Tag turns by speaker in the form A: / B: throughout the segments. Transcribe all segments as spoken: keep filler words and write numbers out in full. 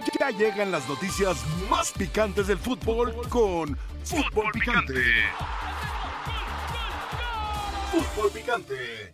A: Ya llegan las noticias más picantes del fútbol con Fútbol Picante. Fútbol Picante.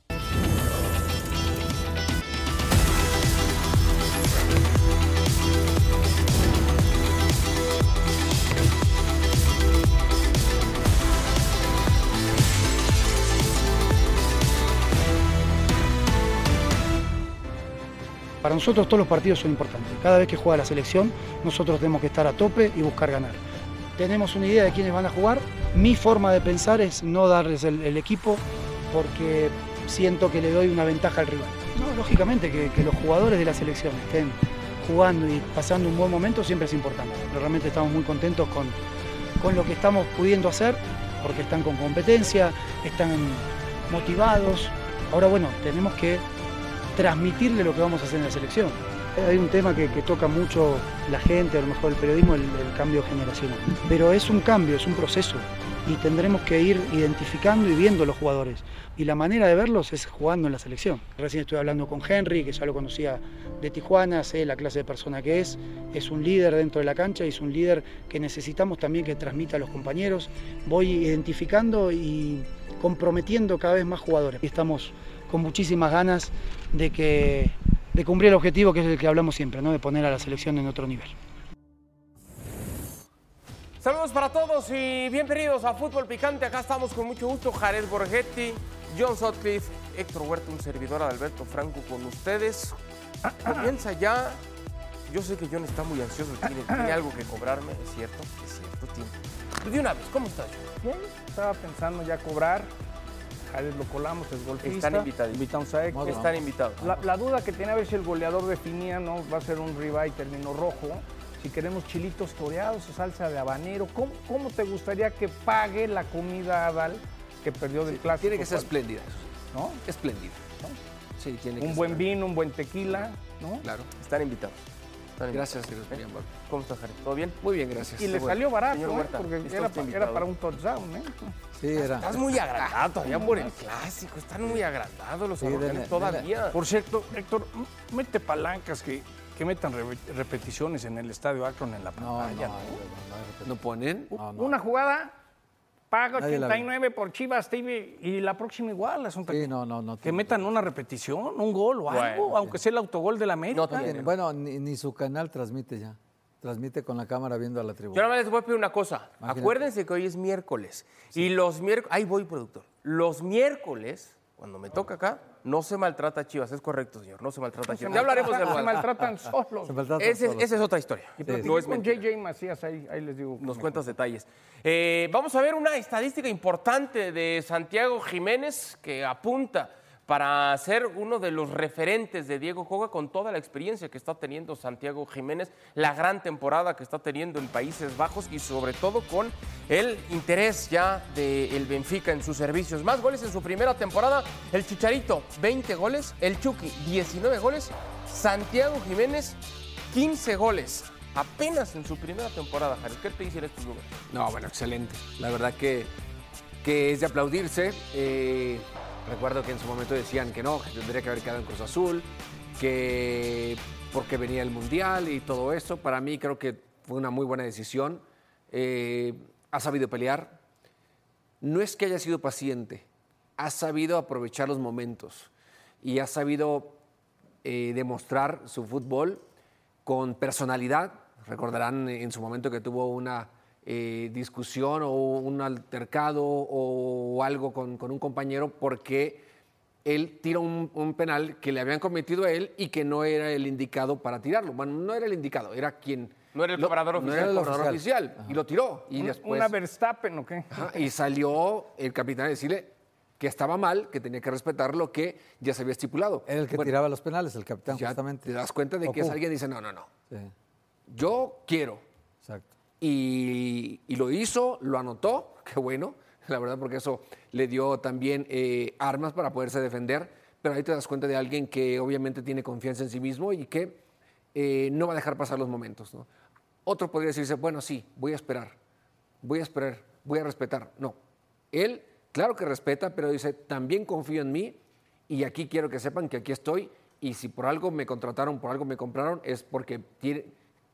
B: Para nosotros todos los partidos son importantes. Cada vez que juega la selección, nosotros tenemos que estar a tope y buscar ganar. Tenemos una idea de quiénes van a jugar. Mi forma de pensar es no darles el, el equipo porque siento que le doy una ventaja al rival. No, lógicamente que, que los jugadores de la selección estén jugando y pasando un buen momento siempre es importante. Pero realmente estamos muy contentos con, con lo que estamos pudiendo hacer porque están con competencia, están motivados. Ahora bueno, tenemos que transmitirle lo que vamos a hacer en la selección. Hay un tema que, que toca mucho la gente, a lo mejor el periodismo, el, el cambio generacional. Pero es un cambio, es un proceso y tendremos que ir identificando y viendo los jugadores. Y la manera de verlos es jugando en la selección. Recién estuve hablando con Henry, que ya lo conocía de Tijuana, sé la clase de persona que es, es un líder dentro de la cancha y es un líder que necesitamos también que transmita a los compañeros. Voy identificando y comprometiendo cada vez más jugadores. Y estamos con muchísimas ganas de, que, de cumplir el objetivo que es el que hablamos siempre, ¿no? De poner a la selección en otro nivel.
C: Saludos para todos y bienvenidos a Fútbol Picante. Acá estamos con mucho gusto, Jared Borgetti, John Sutcliffe, Héctor Huerta, un servidor Adalberto Franco con ustedes. Comienza ya. Yo sé que John está muy ansioso, tiene, tiene algo que cobrarme, es cierto, es cierto. Tiene. De una vez, ¿cómo estás, John?
D: Bien, estaba pensando ya cobrar. Jared lo colamos, es golfista.
C: Están invitados.
D: Invitamos a Héctor.
C: Están invitados.
D: La, la duda que tenía a ver si el goleador definía, ¿no? Va a ser un ribeye termino rojo. Si queremos chilitos toreados o salsa de habanero, ¿cómo, cómo te gustaría que pague la comida Adal que perdió del
E: sí,
D: clásico?
E: Tiene que ser espléndida,
D: ¿no?
E: Espléndida, ¿no? Sí, tiene que
D: un
E: ser.
D: buen vino, un buen tequila, ¿no?
E: Claro.
C: Están invitados. Están
E: Gracias,
C: invitados.
E: Dios mío.
C: ¿Cómo estás, Jared? ¿Todo bien?
E: Muy bien, gracias.
D: Y le
E: bueno.
D: salió barato,
C: Señor
D: ¿eh?
C: Huerta,
D: Porque
C: ¿está
D: era,
C: usted
D: pa-
C: invitado?
D: era para un touchdown, ¿eh?
F: Sí, era.
C: Estás muy agrandado todavía por el clásico. Están muy agrandados los
F: Sí,
C: arrojanes
F: dele,
C: todavía.
D: Por cierto, Héctor, m- mete palancas que, que metan re- repeticiones en el estadio Akron en la
F: No, no,
D: pantalla.
F: no,
D: ¿no?
F: no, no,
E: ¿No ponen?
F: no, no.
D: Una jugada, paga
F: Nadie la
D: ochenta y nueve por Chivas T V y la próxima igual. Asunto
F: Sí,
D: que,
F: no, no, no
D: que
F: tiene.
D: metan una repetición, un gol o
C: Bueno,
D: algo, aunque sea el autogol de la América.
C: No tiene.
F: Bueno, ni, ni su canal transmite ya. Transmite con la cámara viendo a la
C: Yo
F: tribuna.
C: nada más les voy a pedir una cosa.
F: Imagínate.
C: Acuérdense que hoy es miércoles. Y los miércoles... Ahí voy, productor. Los miércoles, cuando me toca acá, no se maltrata a Chivas. Es correcto, señor. No se maltrata a Chivas. Ya hablaremos de
D: Se
C: lo
D: maltratan solos.
F: Se maltratan
C: Ese-
F: solos.
C: Esa es otra historia.
D: Y
C: No
D: platiqué
C: es
D: con
C: mentira.
D: J J Macías, ahí, ahí les digo.
C: Nos
D: me
C: cuentas detalles. Eh, vamos a ver una estadística importante de Santiago Jiménez que apunta para ser uno de los referentes de Diego Coca con toda la experiencia que está teniendo Santiago Jiménez, la gran temporada que está teniendo en Países Bajos y sobre todo con el interés ya del Benfica en sus servicios. Más goles en su primera temporada, el Chicharito, veinte goles, el Chucky, diecinueve goles, Santiago Jiménez, quince goles. Apenas en su primera temporada, Jared. ¿Qué te dicen estos números?
E: No, bueno, excelente. La verdad que, que es de aplaudirse. Eh, recuerdo que en su momento decían que no, que tendría que haber quedado en Cruz Azul, que porque venía el Mundial y todo eso. Para mí creo que fue una muy buena decisión. Eh, ha sabido pelear. No es que haya sido paciente, ha sabido aprovechar los momentos y ha sabido eh, demostrar su fútbol con personalidad. Recordarán en su momento que tuvo una eh, discusión o un altercado o algo con, con un compañero porque él tiró un, un penal que le habían cometido a él y que no era el indicado para tirarlo. Bueno, no era el indicado, era quien...
C: No era el
E: lo-
C: cobrador
E: No
C: oficial.
E: era el
F: Era el
E: cobrador
F: oficial.
E: oficial. Y lo tiró. Y
D: Un-
E: después...
D: ¿Una Verstappen o qué?
E: Ajá, y salió el capitán a decirle que estaba mal, que tenía que respetar lo que ya se había estipulado.
F: Era el que
E: Bueno,
F: tiraba los penales, el capitán,
E: ya
F: justamente.
E: te das cuenta de que es
F: Ocu.
E: alguien que dice, no, no, no,
F: Sí,
E: yo quiero.
F: exacto.
E: Y, y lo hizo, lo anotó, qué bueno, la verdad, porque eso le dio también eh, armas para poderse defender, pero ahí te das cuenta de alguien que obviamente tiene confianza en sí mismo y que eh, no va a dejar pasar los momentos, ¿no? Otro podría decirse, bueno, sí, voy a esperar, voy a esperar, voy a respetar. No, él, claro que respeta, pero dice, también confío en mí y aquí quiero que sepan que aquí estoy y si por algo me contrataron, por algo me compraron, es porque tiene,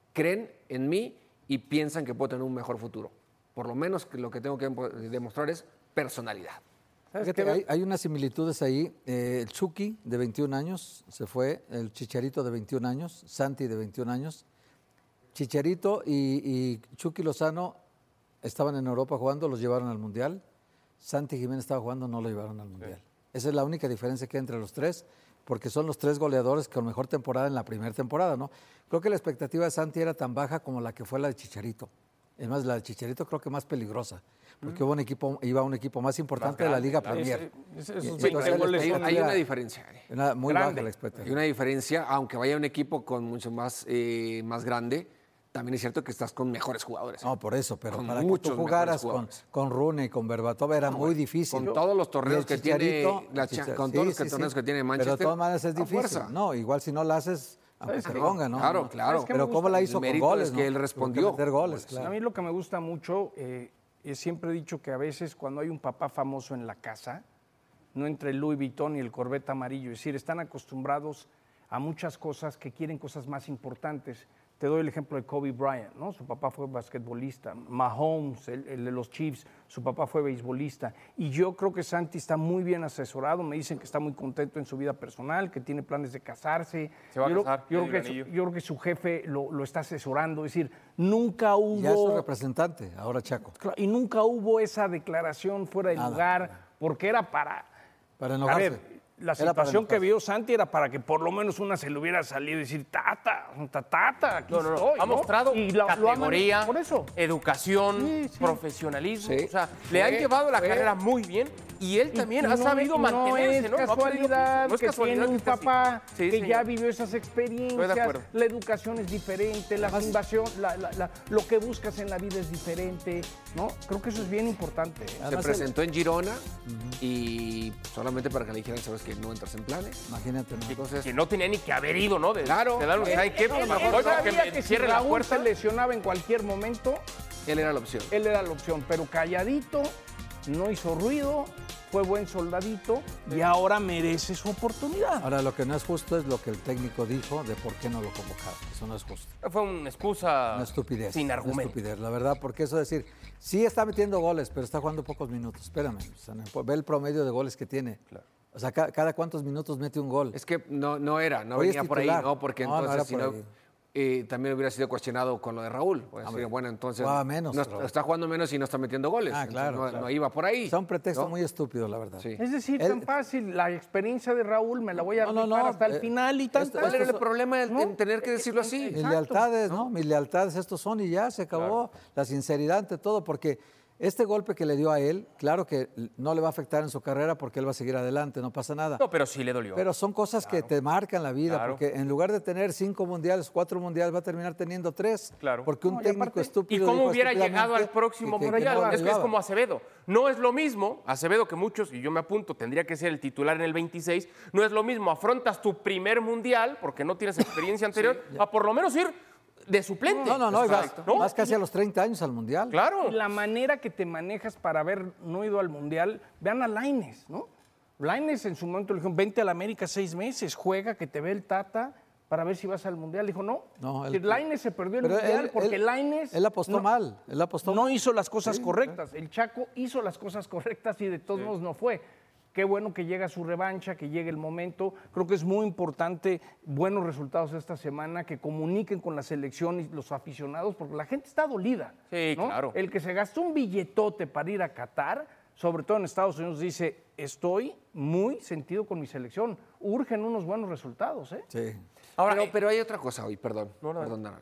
E: creen en mí y piensan que puedo tener un mejor futuro. Por lo menos que lo que tengo que demostrar es personalidad.
F: Fíjate, hay, hay unas similitudes ahí. Eh, el Chucky, de veintiún años, se fue. El Chicharito, de veintiún años. Santi, de veintiún años. Chicharito y, y Chucky Lozano estaban en Europa jugando, los llevaron al Mundial. Santi Jiménez estaba jugando, no lo llevaron al Mundial. Sí. Esa es la única diferencia que hay entre los tres, porque son los tres goleadores con mejor temporada en la primera temporada, ¿no? Creo que la expectativa de Santi era tan baja como la que fue la de Chicharito. Es más, la de Chicharito creo que más peligrosa, porque mm. hubo un equipo, iba un equipo más importante más grande, de la Liga claro. Premier. Es, es, es,
E: entonces, hay, hay una diferencia.
F: Una, muy grande. Baja la expectativa.
E: Hay una diferencia, aunque vaya un equipo con mucho más, eh, más grande, también es cierto que estás con mejores jugadores.
F: No, por eso, pero con para que tú jugaras con, con Rune y con Berbatov era no, muy difícil.
E: Con todos los torneos que tiene la, Chichar, con todos sí, los sí, torneos sí. que tiene Manchester.
F: Pero de todas maneras es difícil. No, igual si no la haces, aunque se ponga, ¿no?
E: Claro, claro.
F: Pero cómo la hizo con goles,
E: es que él respondió.
F: Meter goles, claro.
D: A mí lo que me gusta mucho, eh, es siempre he dicho que a veces cuando hay un papá famoso en la casa, no entre el Louis Vuitton y el Corvette amarillo, es decir, están acostumbrados a muchas cosas que quieren cosas más importantes. Te doy el ejemplo de Kobe Bryant, ¿no? Su papá fue basquetbolista. Mahomes, el, el de los Chiefs, su papá fue beisbolista. Y yo creo que Santi está muy bien asesorado. Me dicen que está muy contento en su vida personal, que tiene planes de casarse.
C: Se va
D: yo
C: a casar.
D: Creo, yo, creo que su, yo creo que su jefe lo, lo está asesorando. Es decir, nunca hubo...
F: Ya es su representante, ahora Chaco.
D: Y nunca hubo esa declaración fuera de Nada. lugar, porque era para...
F: Para enojarse.
D: A ver, la situación que vio Santi era para que por lo menos una se le hubiera salido y decir, tata, tata, aquí
C: no, no, no.
D: estoy.
C: Ha
D: ¿no?
C: mostrado
D: y lo,
C: categoría,
D: lo por eso.
C: educación, sí, sí. profesionalismo. Sí. O sea, sí. le han llevado la sí. carrera muy bien y él también y ha no, sabido
D: no
C: mantenerse.
D: Es ¿no? Casualidad no es
C: que
D: casualidad tiene un papá sí,
C: sí,
D: que
C: señor.
D: ya vivió esas experiencias. La educación es diferente, la fundación, la, la, la, lo que buscas en la vida es diferente. ¿no? Creo que eso es bien importante.
E: Se Además, presentó en Girona uh-huh. y solamente para que le dijeran, sabes que no entras en planes.
F: Imagínate, ¿no?
C: Entonces, que no tenía ni que haber ido, ¿no? De,
E: claro.
C: De darlo, ¿sabes qué? Él,
D: él, él sabía que si Raúl se lesionaba en cualquier momento,
E: él era la opción.
D: Él era la opción, pero calladito, no hizo ruido, fue buen soldadito sí. y ahora merece su oportunidad.
F: Ahora, lo que no es justo es lo que el técnico dijo de por qué no lo convocaron. Eso no es justo.
C: Fue una excusa
F: una estupidez,
C: sin argumento.
F: Una estupidez, la verdad, porque eso decir, sí está metiendo goles, pero está jugando pocos minutos. Espérame, o sea, ve el promedio de goles que tiene. Claro. O sea, cada, cada cuántos minutos mete un gol.
E: Es que no, no era, no Hoy venía por ahí, no, porque no, entonces no si no, eh, también hubiera sido cuestionado con lo de Raúl. Pues, ah, bueno, entonces
F: menos,
E: no, está jugando menos y no está metiendo goles.
F: Ah, claro,
E: no,
F: claro.
E: no iba por ahí.
F: Es un pretexto ¿no? muy estúpido, la verdad.
D: Sí. Es decir, Él, tan fácil, la experiencia de Raúl me la voy a no, no, no, hasta el eh, final y tal.
E: ¿Cuál era el problema en ¿no? tener que decirlo así?
F: Mis lealtades, ¿no? Mis lealtades estos son y ya se acabó. Claro. La sinceridad ante todo, porque este golpe que le dio a él, claro que no le va a afectar en su carrera porque él va a seguir adelante, no pasa nada.
C: No, pero sí le dolió.
F: Pero son cosas claro. que te marcan la vida, claro. porque en lugar de tener cinco mundiales, cuatro mundiales, va a terminar teniendo tres.
C: Claro.
F: Porque un no, técnico aparte, estúpido.
C: ¿Y cómo hubiera llegado al próximo que, que, mundial? Que no es que es como Acevedo. No es lo mismo, Acevedo, que muchos, y yo me apunto, tendría que ser el titular en el veintiséis, no es lo mismo, afrontas tu primer mundial, porque no tienes experiencia anterior, sí, a por lo menos ir de suplente.
F: No, no, no, vas, ¿no? vas casi a los treinta años al Mundial.
C: Claro.
D: Y la manera que te manejas para haber no ido al Mundial, vean a Lainez, ¿no? Lainez en su momento le dijeron, vente a la América seis meses, juega, que te ve el Tata para ver si vas al Mundial. Dijo, no, no él, Lainez se perdió el Mundial él, porque
F: él,
D: Lainez...
F: Él apostó no, mal, él apostó
D: No
F: mal.
D: hizo las cosas sí, correctas. El Chaco hizo las cosas correctas y de todos sí. modos no fue. Qué bueno que llega su revancha, que llegue el momento. Creo que es muy importante, buenos resultados esta semana, que comuniquen con la selección y los aficionados, porque la gente está dolida.
C: Sí,
D: ¿no?
C: claro.
D: El que se gastó un billetote para ir a Qatar, sobre todo en Estados Unidos, dice, estoy muy sentido con mi selección. Urgen unos buenos resultados, ¿eh?
F: Sí.
E: Ahora, pero, pero hay otra cosa hoy, perdón. No, no, perdón, no.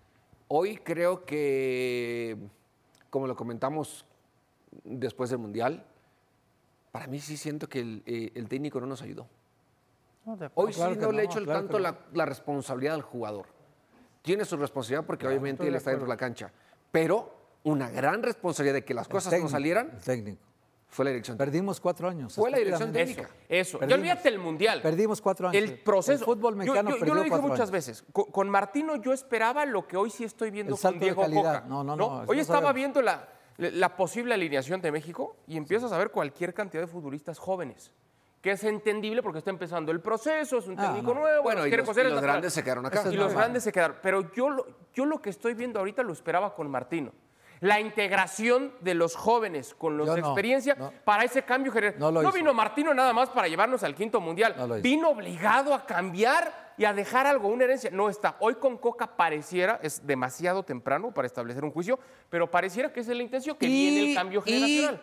E: Hoy creo que, como lo comentamos después del Mundial, para mí sí siento que el, eh, el técnico no nos ayudó. No, Hoy claro sí no, no le he hecho claro tanto no. la, la responsabilidad al jugador. Tiene su responsabilidad porque claro, obviamente él está dentro de la cancha. Pero una gran responsabilidad de que las el cosas técnico, no salieran
F: el técnico.
E: fue la dirección.
F: Perdimos cuatro años.
E: Fue la dirección técnica.
C: Eso, eso. Ya olvídate el Mundial.
F: Perdimos cuatro años.
C: El proceso.
F: El fútbol mexicano
C: yo, yo,
F: perdió
C: yo lo dije muchas
F: años.
C: veces. Con, con Martino yo esperaba lo que hoy sí estoy viendo
F: el salto
C: con Diego
F: de calidad.
C: Coca.
F: No, no,
C: no.
F: no.
C: Hoy
F: no
C: estaba
F: sabemos.
C: viendo la... la posible alineación de México y empiezas a ver cualquier cantidad de futbolistas jóvenes, que es entendible porque está empezando el proceso, es un técnico ah, no. nuevo.
E: Bueno, y los, y los grandes se quedaron acá.
C: Y los grandes se quedaron. Pero yo, Yo lo que estoy viendo ahorita lo esperaba con Martino. La integración de los jóvenes con los
F: Yo
C: de
F: no,
C: experiencia
F: no.
C: para ese cambio general.
F: No lo
C: No
F: hizo.
C: vino Martino nada más para llevarnos al quinto mundial.
F: No lo hizo.
C: Vino obligado a cambiar y a dejar algo, una herencia. No está. Hoy con Coca pareciera, es demasiado temprano para establecer un juicio, pero pareciera que esa es la intención, que
E: Y-
C: viene el cambio
E: y-
C: generacional.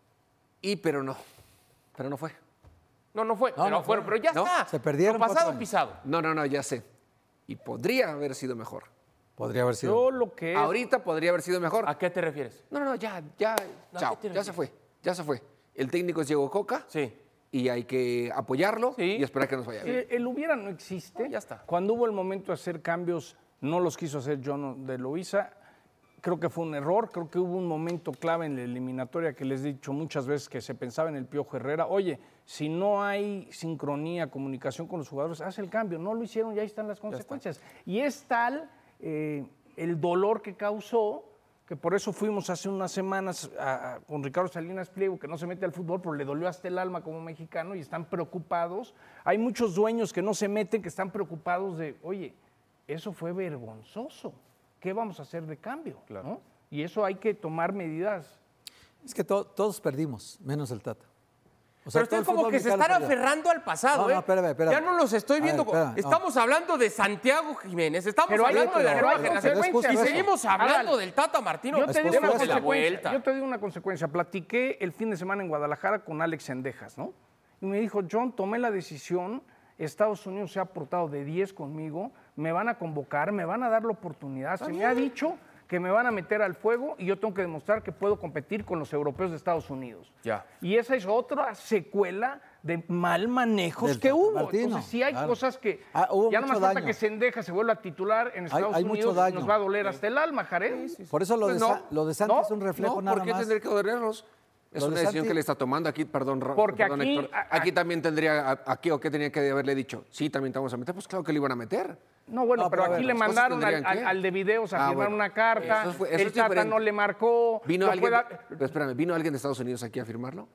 E: Y pero no, pero no fue.
C: No, no fue,
F: No,
C: pero,
F: no fue.
C: pero, pero ya
E: No,
C: está.
F: se perdieron
C: Lo
F: cuatro
C: pasado
F: años.
C: pisado.
E: No, no, no, ya sé. Y podría haber sido mejor.
F: Podría haber sido.
D: Yo lo que es...
E: Ahorita podría haber sido mejor.
C: ¿A qué te refieres?
E: No, no, no, ya, ya,
C: No,
E: chao,
C: ¿qué te
E: ya se fue, ya se fue. El técnico es Diego Coca
C: Sí.
E: y hay que apoyarlo
C: Sí.
E: y esperar que nos vaya bien.
D: Eh, el hubiera no existe.
C: No, ya está.
D: Cuando hubo el momento de hacer cambios, no los quiso hacer John de Luisa. Creo que fue un error. Creo que hubo un momento clave en la eliminatoria que les he dicho muchas veces que se pensaba en el Piojo Herrera. Oye, si no hay sincronía, comunicación con los jugadores, haz el cambio. No lo hicieron y ahí están las consecuencias. Y es tal eh, el dolor que causó que por eso fuimos hace unas semanas a- a- con Ricardo Salinas Pliego, que no se mete al fútbol, pero le dolió hasta el alma como mexicano y están preocupados. Hay muchos dueños que no se meten, que están preocupados de, oye, eso fue vergonzoso. ¿Qué vamos a hacer de cambio? ¿no? Y eso hay que tomar medidas.
F: Es que to- todos perdimos, menos el Tata. O
C: Pero
F: todo
C: ustedes
F: el
C: como
F: fútbol
C: que se
F: mexicano
C: están
F: perdió.
C: aferrando al pasado,
F: No, no,
C: ¿eh?
F: espérame, espérame.
C: Ya no los estoy
F: A
C: viendo.
F: ver, espérame, no.
C: estamos hablando de Santiago Jiménez, estamos
D: Pero hay-
C: hablando de la
D: pero hay
C: nueva generación.
D: consecuencias,
C: Y
D: eso.
C: seguimos hablando
D: Adal,
C: del Tata Martino.
D: Yo te, digo una
C: Démosle la
D: consecuencia,
C: vuelta.
D: yo te digo una consecuencia. Platiqué el fin de semana en Guadalajara con Alex Sendejas, ¿no? Y me dijo, John, tomé la decisión, Estados Unidos se ha portado de diez conmigo, me van a convocar, me van a dar la oportunidad. Se me ha dicho que me van a meter al fuego y yo tengo que demostrar que puedo competir con los europeos de Estados Unidos.
C: Ya.
D: Y esa es otra secuela de mal manejos
F: Del
D: que
F: Tata
D: hubo.
F: Martino,
D: Entonces sí hay
F: claro.
D: cosas que
F: Ah, hubo
D: ya no más
F: mucho
D: falta
F: daño.
D: que Sendejas se vuelva a titular en Estados
F: hay mucho
D: Unidos y
F: daño.
D: nos va a doler hasta el alma, Jared.
F: Por eso lo,
E: Pues
F: de,
E: no,
F: Sa- lo de Santos
D: no,
F: es un reflejo
E: No,
F: nada
E: ¿por qué
F: más.
E: tendría que dolernos? Es
F: Lo
E: una
F: de
E: decisión
F: Santi-
E: que le está tomando aquí, perdón, Ra-
D: Porque
E: perdón,
D: aquí-
E: Héctor.
D: a-
E: aquí también tendría, a- aquí o qué tenía que haberle dicho, sí, también te vamos a meter, pues claro que le iban a meter.
D: No, bueno,
F: No,
D: pero,
F: pero a
D: aquí
F: ver,
D: le
E: las cosas
D: mandaron al,
E: tendrían
D: al-
E: que-
D: al de videos a
E: Ah,
D: firmar
E: bueno.
D: una carta,
E: Eso fue- eso
D: el
E: es
D: Tata
E: diferente.
D: no le marcó.
E: ¿Vino
D: lo
E: alguien,
D: pueda-
E: pero espérame, ¿vino alguien de Estados Unidos aquí a firmarlo?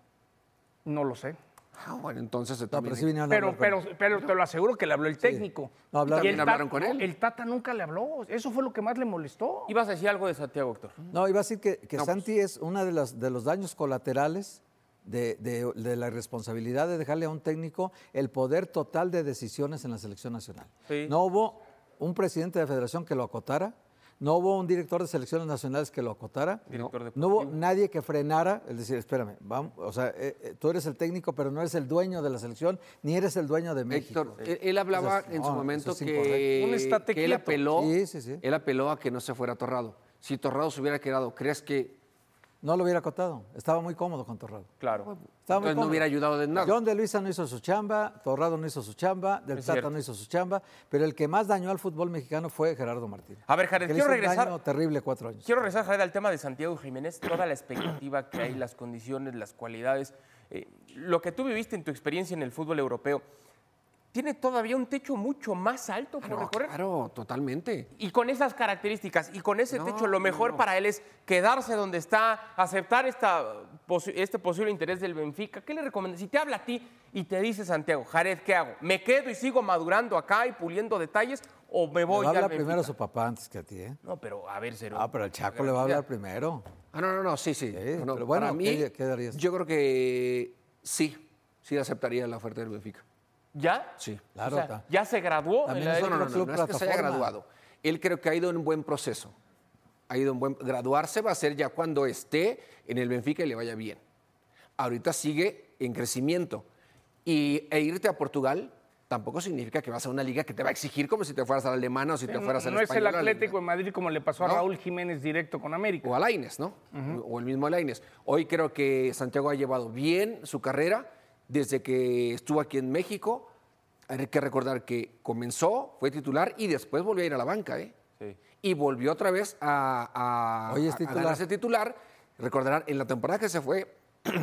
D: No lo sé.
E: Ah, bueno, entonces
F: No,
E: también-
F: pero sí vinieron a
D: Pero,
F: hablar con
D: pero,
F: él.
D: pero te lo aseguro que le habló el técnico.
F: No, hablaron.
D: Y el
E: ¿También hablaron
D: Tata-
E: con él?
D: no, El Tata nunca le habló. Eso fue lo que más le molestó.
C: Ibas a decir algo de Santiago, Héctor.
F: No, iba a decir que, que
E: No,
F: Santi es uno de los, de los daños colaterales de, de- de la responsabilidad de dejarle a un técnico el poder total de decisiones en la selección nacional.
C: Sí.
F: No hubo un presidente de federación que lo acotara, no hubo un director de selecciones nacionales que lo acotara,
C: Director
F: no hubo
C: deportivo.
F: nadie que frenara, es decir, espérame, vamos, o sea, eh, eh, tú eres el técnico, pero no eres el dueño de la selección, ni eres el dueño de México.
E: Héctor, él, él hablaba
F: Entonces,
E: en su
F: no,
E: momento
F: eso es
E: que,
F: incorrecto.
D: Un estate
E: que él
D: quieto.
E: apeló,
F: Sí, sí, sí.
E: él apeló a que no se fuera Torrado. Si Torrado se hubiera quedado, ¿crees que
F: No lo hubiera acotado, estaba muy cómodo con Torrado.
C: Claro.
F: Estaba muy
E: entonces no
F: cómodo.
E: hubiera ayudado de nada?
F: John de Luisa no hizo su chamba, Torrado no hizo su chamba, Del
C: Es
F: Tata
C: cierto.
F: no hizo su chamba, pero el que más dañó al fútbol mexicano fue Gerardo Martín.
C: A ver, Jared,
F: que le
C: quiero
F: hizo un
C: regresar.
F: daño terrible cuatro años.
C: Quiero regresar, Jared, al tema de Santiago Jiménez, toda la expectativa que hay, las condiciones, las cualidades, eh, lo que tú viviste en tu experiencia en el fútbol europeo, tiene todavía un techo mucho más alto por
E: No,
C: recorrer.
E: claro, totalmente.
C: Y con esas características y con ese
E: No,
C: techo, lo mejor
E: no.
C: para él es quedarse donde está, aceptar esta, posi- este posible interés del Benfica. ¿Qué le recomiendas? Si te habla a ti y te dice Santiago, Jared, ¿qué hago? ¿Me quedo y sigo madurando acá y puliendo detalles o me
F: Le
C: voy
F: va a
C: ya al
F: hablar primero a
C: Benfica?
F: su papá antes que a ti, ¿eh?
C: No, pero a ver, Cero.
F: Ah, pero el Chaco le va a hablar primero.
E: Ah, no, no, no, sí, sí.
F: Sí,
E: No, no,
F: pero bueno,
E: para mí,
F: ¿qué- qué darías?
E: yo creo que sí, sí aceptaría la oferta del Benfica.
C: ¿Ya?
E: Sí.
F: Claro,
C: O sea,
F: ta-
C: ¿ya se graduó?
F: También
C: en la
F: es
E: No, no, no,
F: otro
E: no,
F: club
E: no es que se haya
F: plataforma.
E: graduado. Él creo que ha ido en un buen proceso. Ha ido en buen... Graduarse va a ser ya cuando esté en el Benfica y le vaya bien. Ahorita sigue en crecimiento. Y, e irte a Portugal tampoco significa que vas a una liga que te va a exigir como si te fueras a la alemana o si te
D: no
E: fueras a
D: no
E: la
D: es el
E: española.
D: Atlético de Madrid como le pasó a
E: No.
D: Raúl Jiménez directo con América.
E: O a Lainez, ¿no? O el mismo Lainez. Hoy creo que Santiago ha llevado bien su carrera desde que estuvo aquí en México. Hay que recordar que comenzó, fue titular y después volvió a ir a la banca, ¿eh?
C: Sí.
E: Y volvió otra vez a, a,
F: Hoy es
E: a- a
F: titular.
E: ganarse titular. Recordarán, en la temporada que se fue,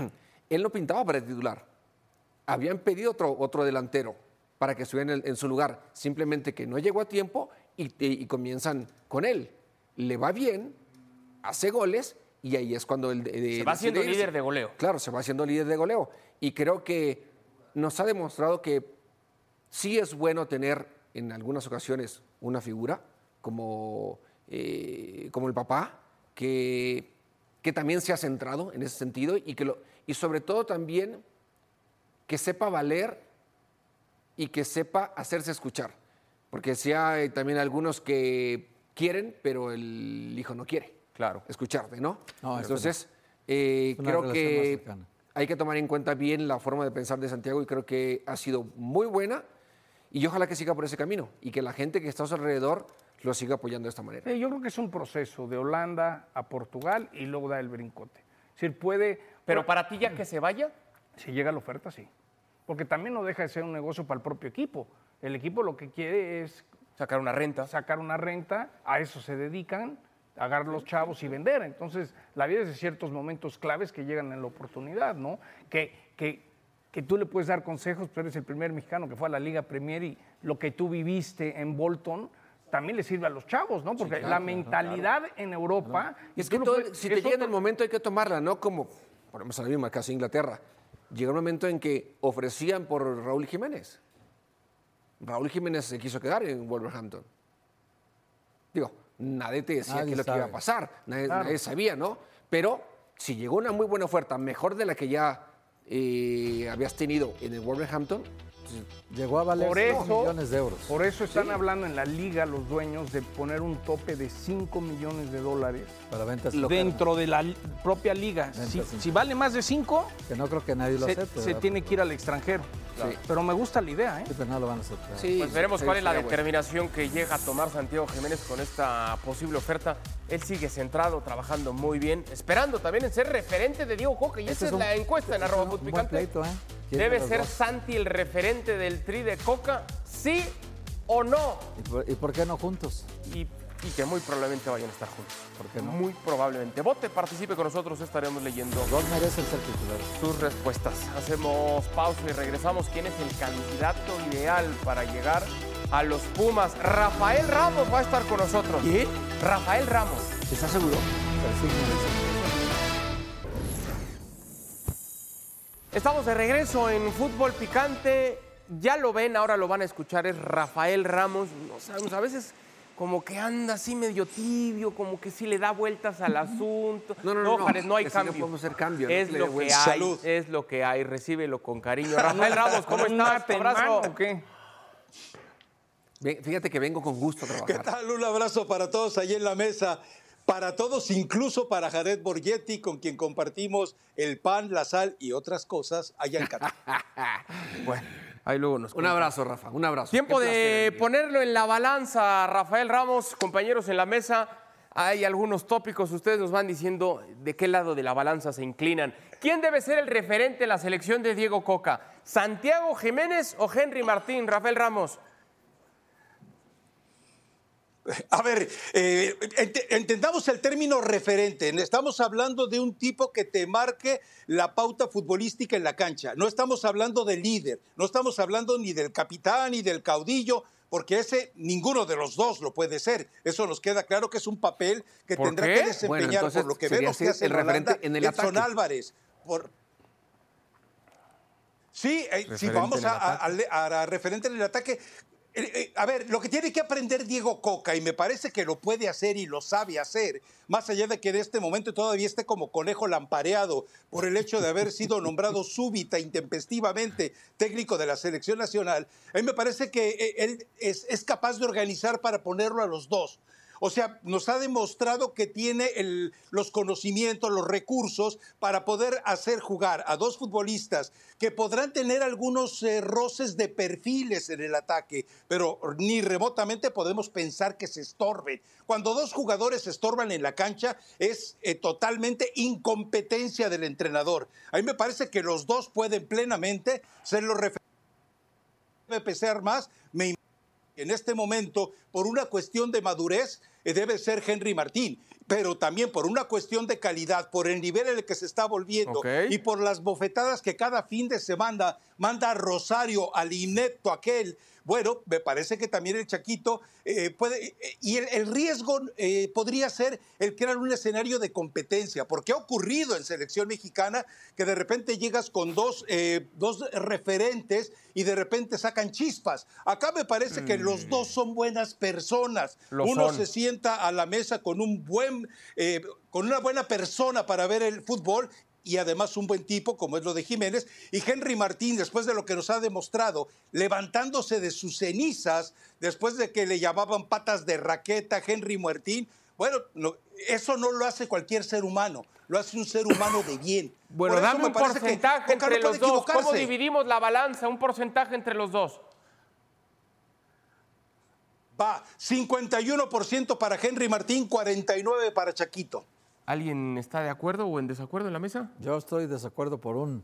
E: él no pintaba para el titular. Habían pedido otro, otro delantero para que estuviera en, el- en su lugar. Simplemente que no llegó a tiempo y, y- y comienzan con él. Le va bien, hace goles y ahí es cuando él... de-
C: Se va
E: decide
C: siendo
E: irse.
C: líder de goleo.
E: Claro, se va haciendo líder de goleo. Y creo que nos ha demostrado que sí es bueno tener en algunas ocasiones una figura como eh, como el papá, que, que también se ha centrado en ese sentido y, que lo, y sobre todo también que sepa valer y que sepa hacerse escuchar. Porque sí hay también algunos que quieren, pero el hijo no quiere.
C: Claro.
E: Escucharte, ¿no?
F: No,
E: Entonces, eh,
F: es una
E: creo
F: relación más
E: que
F: cercana.
E: hay que tomar en cuenta bien la forma de pensar de Santiago y creo que ha sido muy buena y ojalá que siga por ese camino y que la gente que está a su alrededor lo siga apoyando de esta manera.
D: Eh, yo creo que es un proceso de Holanda a Portugal y luego da el brincote. Es decir, puede...
C: Pero para ti ya que se vaya,
D: Si llega la oferta, sí. Porque también no deja de ser un negocio para el propio equipo. El equipo lo que quiere es
C: sacar una renta.
D: sacar una renta, a eso se dedican, agarrar los chavos y vender. Entonces, la vida es de ciertos momentos claves que llegan en la oportunidad, ¿no? Que, que, que tú le puedes dar consejos, pero eres el primer mexicano que fue a la Liga Premier y lo que tú viviste en Bolton también le sirve a los chavos, ¿no? Porque
E: Sí, claro,
D: la
E: claro,
D: mentalidad en Europa...
E: Y es
D: tú
E: que
D: lo
E: todo-
D: puedes-
E: si te
D: es
E: llega en el
D: otro-
E: momento hay que tomarla, ¿no? Como, ponemos a la misma caso Inglaterra. Llegó un momento en que ofrecían por Raúl Jiménez. Raúl Jiménez se quiso quedar en Wolverhampton. Digo, nadie te decía
F: Nadie
E: qué es lo que iba a
F: sabe.
E: pasar, nadie,
D: Claro.
E: nadie sabía, ¿no? Pero si llegó una muy buena oferta, mejor de la que ya eh, habías tenido en el Wolverhampton, pues,
F: Llegó a valer
D: Por
F: cinco
D: eso,
F: millones de euros.
D: por eso están hablando en la liga los dueños de poner un tope de cinco millones de dólares
F: Para ventas
E: Lo-
D: dentro de la li- propia liga. Si,
F: Ventas, sí.
D: si vale más de cinco,
F: que no creo que nadie lo
D: se,
F: acepte.
D: se
F: ¿verdad?
D: tiene que ir al extranjero.
E: Claro.
D: Pero me gusta la idea, ¿eh?
F: Sí, pero no lo van a aceptar.
E: sí,
C: Pues veremos
E: sí,
C: cuál es la
E: sería bueno.
C: determinación que llega a tomar Santiago Jiménez con esta posible oferta. Él sigue centrado, trabajando muy bien, esperando también en ser referente de Diego Coca. Y
F: Este
C: esa es,
F: un-
C: la encuesta en
F: este es
C: arroba
F: un-
C: Fut
F: un buen
C: Picante.
F: pleito, ¿eh? ¿Quién de
C: ¿Debe
F: los
C: ser
F: dos?
C: Santi el referente del tri de Coca? ¿Sí o no?
F: ¿Y por, y por qué no juntos?
C: Y, y que muy probablemente vayan a estar juntos.
F: ¿Por qué no?
C: Muy probablemente. Vote, participe con nosotros, estaremos leyendo
F: Los dos merecen ser titulares.
C: sus respuestas. Hacemos pausa y regresamos. ¿Quién es el candidato ideal para llegar a los Pumas? Rafael Ramos va a estar con nosotros.
E: ¿Qué?
C: Rafael Ramos.
E: ¿Estás seguro?
C: Estamos de regreso en Fútbol Picante. Ya lo ven, ahora lo van a escuchar. Es Rafael Ramos. No sabemos, a veces como que anda así medio tibio, como que sí le da vueltas al asunto.
E: No, no, no, no.
C: Jared, no hay
E: Que sí no
C: cambio.
E: podemos hacer cambio, ¿no?
C: Es
E: Que le
C: lo
E: dé
C: que
E: vueltas.
C: hay,
A: Salud.
C: es lo que hay. Recíbelo con cariño. Rafael Ramos, ¿cómo
D: ¿Un
C: estás?
D: mate en
C: Abrazo.
D: mano o qué?
E: Ven, fíjate que vengo con gusto a
G: ¿Qué
E: trabajar.
G: tal? Un abrazo para todos ahí en la mesa. Para todos, incluso para Jared Borgetti, con quien compartimos el pan, la sal y otras cosas allá en Qatar.
C: Bueno, ahí luego nos
E: Un
C: cuenta.
E: abrazo, Rafa, un abrazo.
C: Tiempo
E: Qué placer,
C: de
E: amigo.
C: ponerlo en la balanza, Rafael Ramos, compañeros en la mesa. Hay algunos tópicos, ustedes nos van diciendo de qué lado de la balanza se inclinan. ¿Quién debe ser el referente en la selección de Diego Coca? ¿Santiago Jiménez o Henry Martín? Rafael Ramos.
G: A ver, eh, ent- entendamos el término referente. Estamos hablando de un tipo que te marque la pauta futbolística en la cancha. No estamos hablando del líder, no estamos hablando ni del capitán ni del caudillo, porque ese ninguno de los dos lo puede ser. Eso nos queda claro que es un papel que
C: ¿Por
G: tendrá
C: qué?
G: que desempeñar,
E: Bueno, entonces
G: por lo que
E: sería
G: vemos que
E: ser
G: hace
E: el
G: en
E: referente
G: Holanda,
E: en el
G: Edson
E: ataque.
G: Álvarez. Por, Sí, eh, si
C: Referente
G: vamos
C: en el
G: a, a- a- a referente en el ataque. eh, eh, a ver, lo que tiene que aprender Diego Coca, y me parece que lo puede hacer y lo sabe hacer, más allá de que en este momento todavía esté como conejo lampareado por el hecho de haber sido nombrado súbita, intempestivamente, técnico de la selección nacional, a mí me parece que eh, él es, es capaz de organizar para ponerlo a los dos. O sea, nos ha demostrado que tiene el- los conocimientos, los recursos para poder hacer jugar a dos futbolistas que podrán tener algunos eh, roces de perfiles en el ataque, pero ni remotamente podemos pensar que se estorben. Cuando dos jugadores se estorban en la cancha es eh, totalmente incompetencia del entrenador. A mí me parece que los dos pueden plenamente ser los referentes. Debe pesar más, me en este momento, por una cuestión de madurez, eh, debe ser Henry Martín, pero también por una cuestión de calidad, por el nivel en el que se está volviendo
C: Ok.
G: y por las bofetadas que cada fin de semana manda Rosario al inepto aquel bueno, me parece que también el Chaquito eh, puede, eh, y el, el riesgo eh, podría ser el crear un escenario de competencia, porque ha ocurrido en selección mexicana que de repente llegas con dos, eh, dos referentes y de repente sacan chispas. Acá me parece mm. que los dos son buenas personas.
C: Lo
G: Uno
C: son.
G: se sienta a la mesa con un buen, eh, con una buena persona para ver el fútbol y además un buen tipo, como es lo de Jiménez, y Henry Martín, después de lo que nos ha demostrado, levantándose de sus cenizas, después de que le llamaban patas de raqueta, Henry Martín, bueno, no, eso no lo hace cualquier ser humano, lo hace un ser humano de bien.
C: Bueno,
G: Por eso
C: dame
G: me
C: un
G: parece
C: porcentaje
G: que Coca
C: entre
G: no
C: los
G: puede
C: dos. ¿Cómo
G: equivocarse.
C: dividimos la balanza? Un porcentaje entre los dos.
G: Va, cincuenta y uno por ciento para Henry Martín, cuarenta y nueve por ciento para Chaquito.
C: ¿Alguien está de acuerdo o en desacuerdo en la mesa?
F: Yo estoy de desacuerdo por un,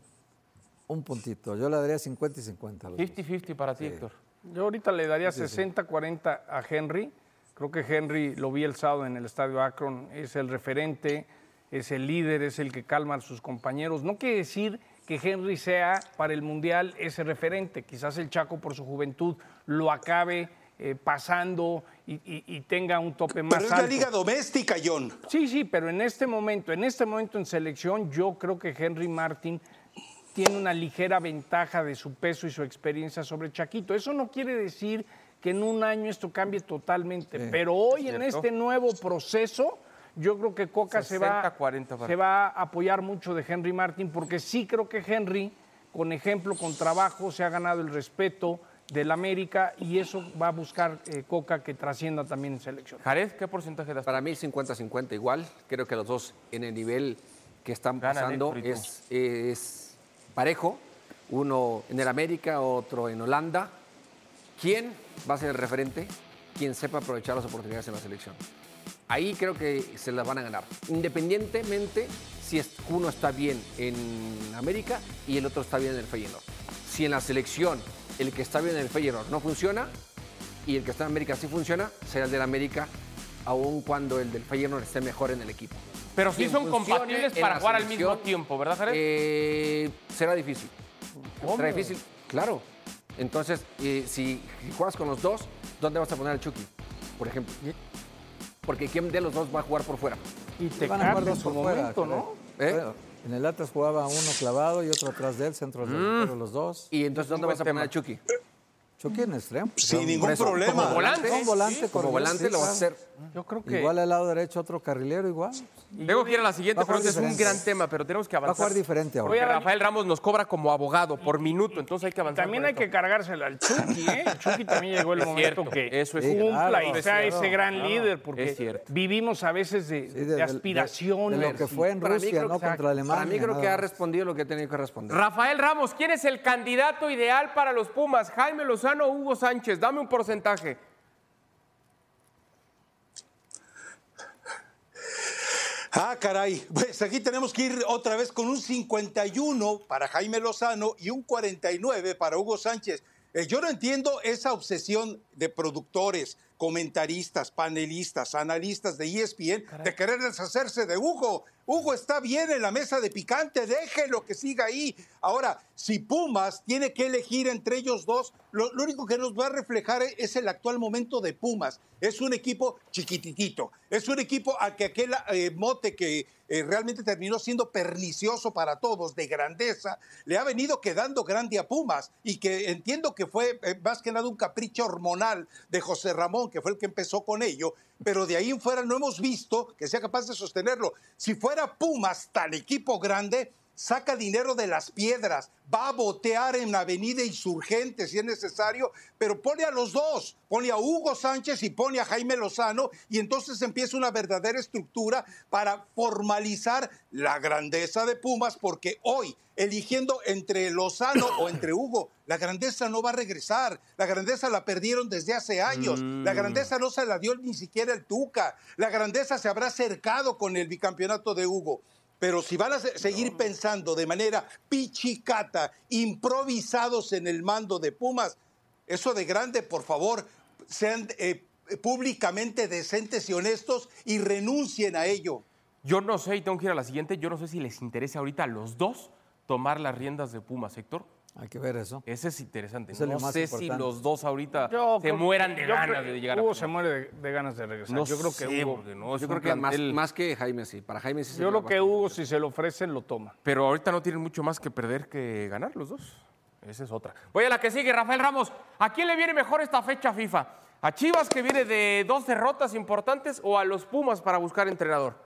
F: un puntito. Yo le daría cincuenta y cincuenta.
C: cincuenta cincuenta para ti, sí. Héctor.
D: Yo ahorita le daría
F: Sí, sí.
D: sesenta cuarenta a Henry. Creo que Henry, lo vi el sábado en el Estadio Akron, es el referente, es el líder, es el que calma a sus compañeros. No quiere decir que Henry sea para el Mundial ese referente. Quizás el Chaco por su juventud lo acabe Eh, pasando y, y, y tenga un tope más
G: Pero es
D: alto.
G: la liga doméstica, John.
D: Sí, sí, pero en este momento, en este momento en selección, yo creo que Henry Martín tiene una ligera ventaja de su peso y su experiencia sobre Chaquito. Eso no quiere decir que en un año esto cambie totalmente, sí, pero hoy en este nuevo proceso, yo creo que Coca
C: sesenta,
D: se va,
C: cuarenta,
D: se va a apoyar mucho de Henry Martín, porque sí creo que Henry, con ejemplo, con trabajo, se ha ganado el respeto del América y eso va a buscar eh, Coca que trascienda también en selección.
C: Jared, ¿qué porcentaje das?
E: Para mí cincuenta cincuenta igual. Creo que los dos en el nivel que están
C: Ganan,
E: pasando
C: Héctor, ¿y tú?
E: es, es parejo. Uno en el América, otro en Holanda. ¿Quién va a ser el referente? Quien sepa aprovechar las oportunidades en la selección. Ahí creo que se las van a ganar. Independientemente si es, uno está bien en América y el otro está bien en el Feyenoord. Si en la selección el que está bien en el Feyenoord no funciona y el que está en América sí funciona, será el del América, aun cuando el del Feyenoord esté mejor en el equipo.
C: Pero sí
E: Quien
C: son
E: funcione
C: compatibles
E: en
C: para
E: la
C: jugar al
E: selección,
C: mismo tiempo, ¿verdad, Jared?
E: Eh, será difícil.
C: ¿Cómo?
E: Será difícil, claro. Entonces, eh, si juegas con los dos, ¿dónde vas a poner al Chucky, por ejemplo? Porque ¿quién de los dos va a jugar por fuera?
D: Y te
F: Van a jugar
D: cambia
F: dos
D: en su
F: por fuera,
D: momento,
F: creo.
D: ¿no?
E: ¿Eh?
F: Bueno, en el Atlas jugaba uno clavado y otro atrás de él, centro delantero, los dos.
E: Y entonces, ¿dónde vas a poner al Chucky?
F: Chucky en extremo.
G: Sin
F: Son-
G: ningún
E: Por eso,
G: problema.
E: como volante,
F: Son volante,
E: sí, como
F: corredor,
E: volante
F: sí,
E: lo vas a
F: claro.
E: hacer.
D: Yo creo que
F: Igual al lado derecho otro carrilero, igual.
C: Tengo que ir a la siguiente
F: Va a jugar
C: pregunta, es un
F: diferente.
C: gran tema, pero tenemos que
F: Va a
C: avanzar.
F: jugar diferente ahora.
C: Porque
D: Voy a-
C: Rafael Ramos nos cobra como abogado por minuto, entonces hay que avanzar.
D: también
C: con
D: hay
C: esto.
D: que cargársela al Chucky, ¿eh? El Chucky también llegó el
C: Es
D: momento
C: cierto,
D: que
C: eso es
D: cumpla
F: cierto.
D: y
F: Claro,
D: sea
F: es
D: ese
F: cierto,
D: gran
F: claro.
D: líder, porque
C: Es cierto.
F: vivimos
D: a veces de,
F: Sí,
D: de
F: de- de-
D: aspiraciones.
F: de lo que fue en
E: Para mí
F: Rusia,
E: creo
F: ¿no?
E: que-
F: Contra Alemania.
E: Para mí creo que
F: nada
E: ha
F: más.
E: respondido lo que ha tenido que responder.
C: Rafael Ramos, ¿quién es el candidato ideal para los Pumas? ¿Jaime Lozano o Hugo Sánchez? Dame un porcentaje.
G: Ah, caray. Pues aquí tenemos que ir otra vez con un cincuenta y uno para Jaime Lozano y un cuarenta y nueve para Hugo Sánchez. Eh, yo no entiendo esa obsesión de productores, comentaristas, panelistas, analistas de E S P N de querer deshacerse de Hugo. Hugo está bien en la mesa de picante, déjelo que siga ahí. Ahora, si Pumas tiene que elegir entre ellos dos, lo, lo único que nos va a reflejar es el actual momento de Pumas. Es un equipo chiquititito, es un equipo a que aquel eh, mote que eh, realmente terminó siendo pernicioso para todos, de grandeza, le ha venido quedando grande a Pumas y que entiendo que fue eh, más que nada un capricho hormonal de José Ramón, que fue el que empezó con ello, pero de ahí en fuera no hemos visto que sea capaz de sostenerlo. Si fuera Pumas tan equipo grande, saca dinero de las piedras, va a botear en la avenida Insurgentes si es necesario, pero pone a los dos, pone a Hugo Sánchez y pone a Jaime Lozano y entonces empieza una verdadera estructura para formalizar la grandeza de Pumas, porque hoy, eligiendo entre Lozano o entre Hugo, la grandeza no va a regresar, la grandeza la perdieron desde hace años, mm. la grandeza no se la dio ni siquiera el Tuca, la grandeza se habrá acercado con el bicampeonato de Hugo. Pero si van a seguir pensando de manera pichicata, improvisados en el mando de Pumas, eso de grande, por favor, sean eh, públicamente decentes y honestos y renuncien a ello.
C: Yo no sé, y tengo que ir a la siguiente, yo no sé si les interesa ahorita a los dos tomar las riendas de Pumas, Héctor.
F: Hay que ver eso.
C: Ese es interesante.
F: Es lo
C: No
F: más
C: sé
F: importante.
C: si los dos ahorita
D: Yo
C: se
D: creo-
C: mueran de
D: yo
C: ganas
D: creo-
C: de llegar
D: Hugo
C: a
D: se muere de, de ganas de regresar.
C: No
D: yo creo que
C: sé,
D: Hugo.
C: porque no, es
E: Yo
C: un
E: creo que más,
C: plantel-
E: más que Jaime sí. Para Jaime sí
D: Yo
E: sería
D: creo que
E: bajo.
D: Hugo, si se lo ofrecen, lo toma.
C: Pero ahorita no tienen mucho más que perder que ganar los dos. Esa es otra. Voy a la que sigue, Rafael Ramos. ¿A quién le viene mejor esta fecha FIFA? ¿A Chivas, que viene de dos derrotas importantes, o a los Pumas para buscar entrenador?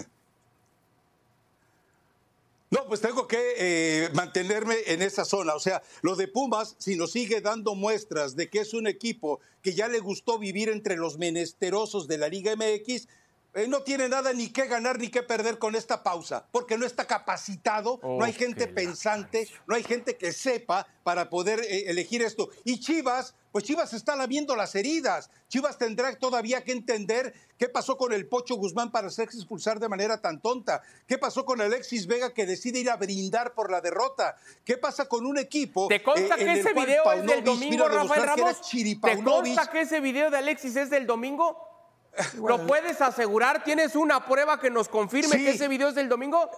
G: No, pues tengo que eh, mantenerme en esa zona. O sea, lo de Pumas, si nos sigue dando muestras de que es un equipo que ya le gustó vivir entre los menesterosos de la Liga M X, eh, no tiene nada ni que ganar ni que perder con esta pausa, porque no está capacitado,
C: Oh,
G: no hay gente
C: qué
G: pensante, no hay gente que sepa para poder eh, elegir esto. Y Chivas, pues Chivas está lamiendo las heridas. Chivas tendrá todavía que entender qué pasó con el Pocho Guzmán para hacerse expulsar de manera tan tonta. ¿Qué pasó con Alexis Vega, que decide ir a brindar por la derrota? ¿Qué pasa con un equipo?
C: ¿Te consta
G: eh, en
C: que
G: el
C: ese
G: cual
C: video es del
G: Paunovic
C: domingo,
G: vino a demostrar
C: Rafael
G: que era
C: Ramos? ¿Te
G: Chiripaunovic?
C: consta que ese video de Alexis es del domingo? ¿Lo puedes asegurar? ¿Tienes una prueba que nos confirme
G: Sí.
C: que ese video es del domingo?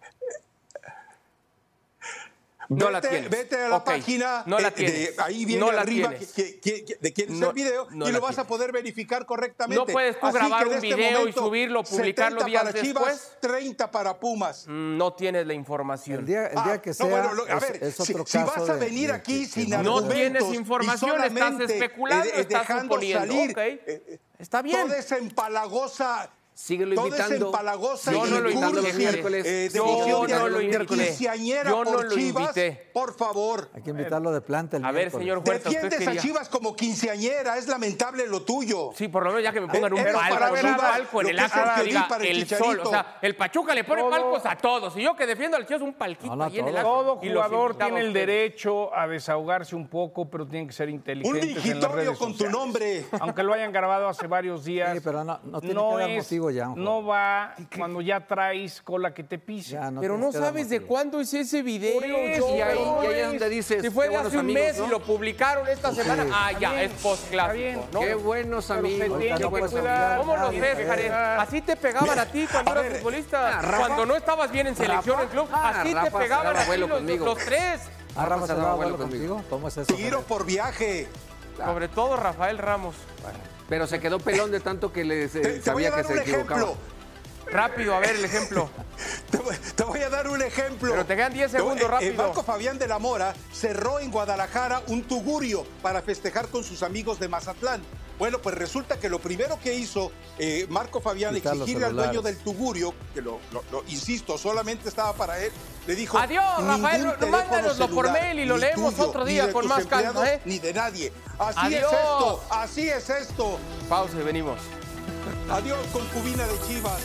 C: No
G: vete,
C: la tienes.
G: Vete a la
C: Ok,
G: página,
C: no la
G: eh, de-
C: tienes.
G: ahí viene
C: No la
G: arriba
C: tienes.
G: que- que- que- de quién es
C: No-
G: el video
C: no
G: y
C: la
G: lo vas a
C: tienes.
G: poder verificar correctamente.
C: ¿No puedes tú
G: Así
C: grabar
G: que en
C: un
G: este
C: video y
G: momento,
C: subirlo, publicarlo
G: setenta
C: días
G: para Chivas,
C: después?
G: treinta para Pumas.
C: Mm, No tienes la información.
F: El día, el día
G: Ah,
F: que
G: no,
F: sea,
G: bueno, lo- a
F: es,
G: ver,
F: es
G: si,
F: otro
G: si
F: caso
G: vas a
F: de-
G: venir
F: de
G: aquí
F: que-
G: sin
F: que
C: No
G: argumentos
C: tienes
G: y
C: información, estás
G: solamente,
C: especulando,
G: eh,
C: estás
G: dejando
C: suponiendo.
G: salir,
C: Ok.
G: eh, eh,
C: Está bien.
G: toda esa empalagosa
E: Síguelo
G: toda esa
E: invitando.
G: empalagosa
C: Yo no lo
G: y
C: invité.
G: cursi,
E: miércoles.
G: eh,
C: Yo
G: decisión
C: no
G: de-
C: lo
G: de
C: invité.
G: quinceañera
C: Yo no
G: por
C: lo
G: Chivas,
C: invité.
G: por favor.
F: Hay que invitarlo de planta el
C: A ver,
F: miércoles.
C: señor Huerta, ¿usted
G: Defiendes a
C: quería?
G: Chivas como quinceañera, es lamentable lo tuyo.
C: Sí, por lo menos ya que me pongan un
G: Pero
C: palco,
G: para
C: no
G: ver,
C: un
G: Chivas,
C: palco en
G: lo
C: el
G: que es
C: acto
G: el
C: que
G: Piolín
C: diga
G: para el
C: el sol.
G: Chicharito.
C: O sea, el Pachuca le pone
D: Todo-
C: palcos a todos. Y yo que defiendo al Chivas, un palquito
F: No, no,
C: ahí en el
F: todo.
C: acto.
D: Todo
C: Y los
D: jugador
C: invitaba
D: tiene el
C: a ustedes.
D: derecho a desahogarse un poco, pero tiene que ser
G: Un
D: inteligentes en las
G: mingitorio
D: redes
G: con tu
D: sociales.
G: nombre.
D: Aunque lo hayan grabado hace varios días.
F: Sí, pero no- no tiene que dar motivo ya, un
D: No va cuando ya traes cola que te pise.
F: Ya, no
C: Pero no
F: tienes que dar
C: sabes de
F: motivo.
C: cuándo hice ese video.
D: Por eso,
C: y ahí,
E: Y ahí es donde dices,
C: si fue
E: qué
C: de hace
E: buenos
C: un
E: amigos,
C: mes
E: ¿no?
C: y lo publicaron esta semana, ah, ya,
D: bien,
C: es postclásico,
D: está bien.
C: ¿no?
E: Qué buenos
D: Pero se
E: amigos.
D: tiene
E: qué
D: que
E: buenos
D: cuidar.
E: amigos.
C: ¿Cómo los
F: Nadie
C: ves,
F: puede
C: Jared?
D: pegar.
C: Así te pegaban a ti cuando
G: A
C: eras
G: ver,
C: futbolista.
E: ah, Rafa.
C: Cuando no estabas bien en selección, en club.
E: Ah,
C: Así te
E: Rafa se
C: pegaban
E: daba
C: a ti
E: vuelo
C: los,
E: conmigo.
C: los tres.
F: Ah, Rafa, ¿se
E: Rafa,
F: daba
E: vuelo
F: vuelo
E: conmigo.
F: contigo? ¿Cómo es eso?
G: Tiro
F: Jared?
G: por viaje.
C: Sobre todo Rafael Ramos.
E: Pero se quedó pelón de tanto que le
G: Te, te voy
E: sabía
G: a dar
E: que se
G: un
E: equivocaba.
G: ejemplo.
C: Rápido, a ver el ejemplo.
G: Te voy, te voy a dar un ejemplo.
C: Pero te quedan diez
G: Te voy-
C: segundos,
G: eh, eh,
C: rápido.
G: Marco Fabián de la Mora cerró en Guadalajara un tugurio para festejar con sus amigos de Mazatlán. Bueno, pues resulta que lo primero que hizo eh, Marco Fabián,
F: Quitar los
G: exigirle al dueño
F: celulares.
G: del tugurio, que lo, lo- lo- insisto, solamente estaba para él, le dijo:
C: Adiós,
G: "Ningún
C: Rafael,
G: teléfono
C: mándanoslo por
G: celular,
C: mail y lo
G: ni
C: leemos
G: tuyo,
C: otro
G: ni
C: día
G: de
C: con
G: tus
C: más calma,
G: empleados,
C: ¿eh?
G: Ni de nadie. Así
C: Adiós.
G: es esto, así es esto.
C: Pausa y venimos.
G: Adiós, concubina de Chivas.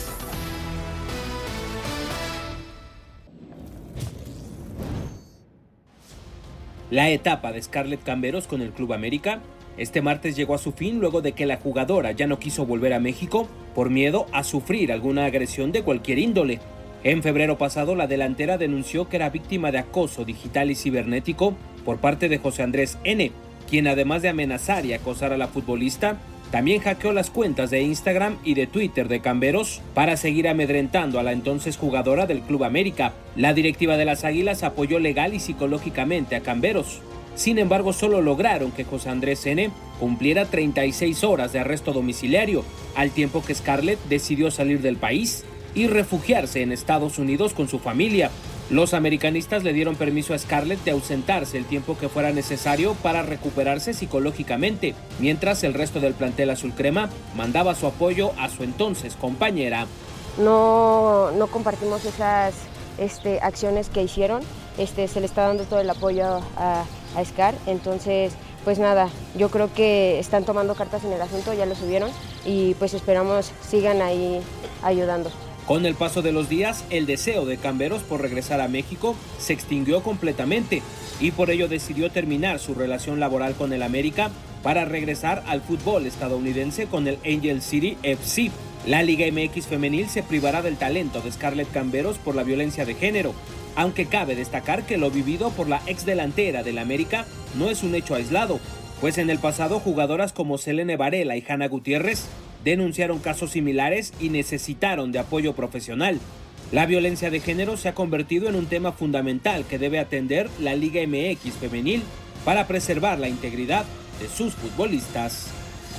H: La etapa de Scarlett Camberos con el Club América este martes llegó a su fin luego de que la jugadora ya no quiso volver a México por miedo a sufrir alguna agresión de cualquier índole. En febrero pasado, la delantera denunció que era víctima de acoso digital y cibernético por parte de José Andrés N., quien además de amenazar y acosar a la futbolista, también hackeó las cuentas de Instagram y de Twitter de Camberos para seguir amedrentando a la entonces jugadora del Club América. La directiva de las Águilas apoyó legal y psicológicamente a Camberos. Sin embargo, solo lograron que José Andrés N. cumpliera treinta y seis horas de arresto domiciliario, al tiempo que Scarlett decidió salir del país y refugiarse en Estados Unidos con su familia. Los americanistas le dieron permiso a Scarlett de ausentarse el tiempo que fuera necesario para recuperarse psicológicamente, mientras el resto del plantel azul crema mandaba su apoyo a su entonces compañera.
I: No, no compartimos esas este, acciones que hicieron, este, se le está dando todo el apoyo a, a Scar, entonces pues nada, yo creo que están tomando cartas en el asunto, ya lo subieron y pues esperamos sigan ahí ayudando.
H: Con el paso de los días, el deseo de Camberos por regresar a México se extinguió completamente y por ello decidió terminar su relación laboral con el América para regresar al fútbol estadounidense con el Angel City F C. La Liga M X femenil se privará del talento de Scarlett Camberos por la violencia de género, aunque cabe destacar que lo vivido por la ex delantera del América no es un hecho aislado, pues en el pasado jugadoras como Selene Varela y Hanna Gutiérrez denunciaron casos similares y necesitaron de apoyo profesional. La violencia de género se ha convertido en un tema fundamental que debe atender la Liga M X femenil para preservar la integridad de sus futbolistas.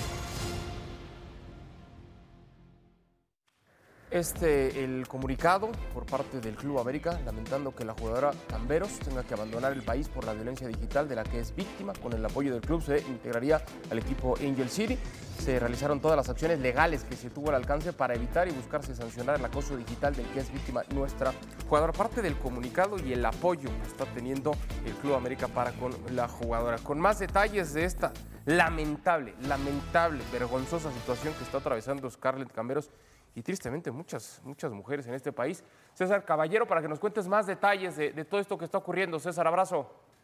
C: Este, el comunicado por parte del Club América, lamentando que la jugadora Camberos tenga que abandonar el país por la violencia digital de la que es víctima. Con el apoyo del club se integraría al equipo Angel City. Se realizaron todas las acciones legales que se tuvo al alcance para evitar y buscarse sancionar el acoso digital del que es víctima nuestra jugadora. Parte del comunicado y el apoyo que está teniendo el Club América para con la jugadora. Con más detalles de esta lamentable, lamentable, vergonzosa situación que está atravesando Scarlett Camberos y tristemente muchas, muchas mujeres en este país. César Caballero, para que nos cuentes más detalles de, de todo esto que está ocurriendo. César, abrazo.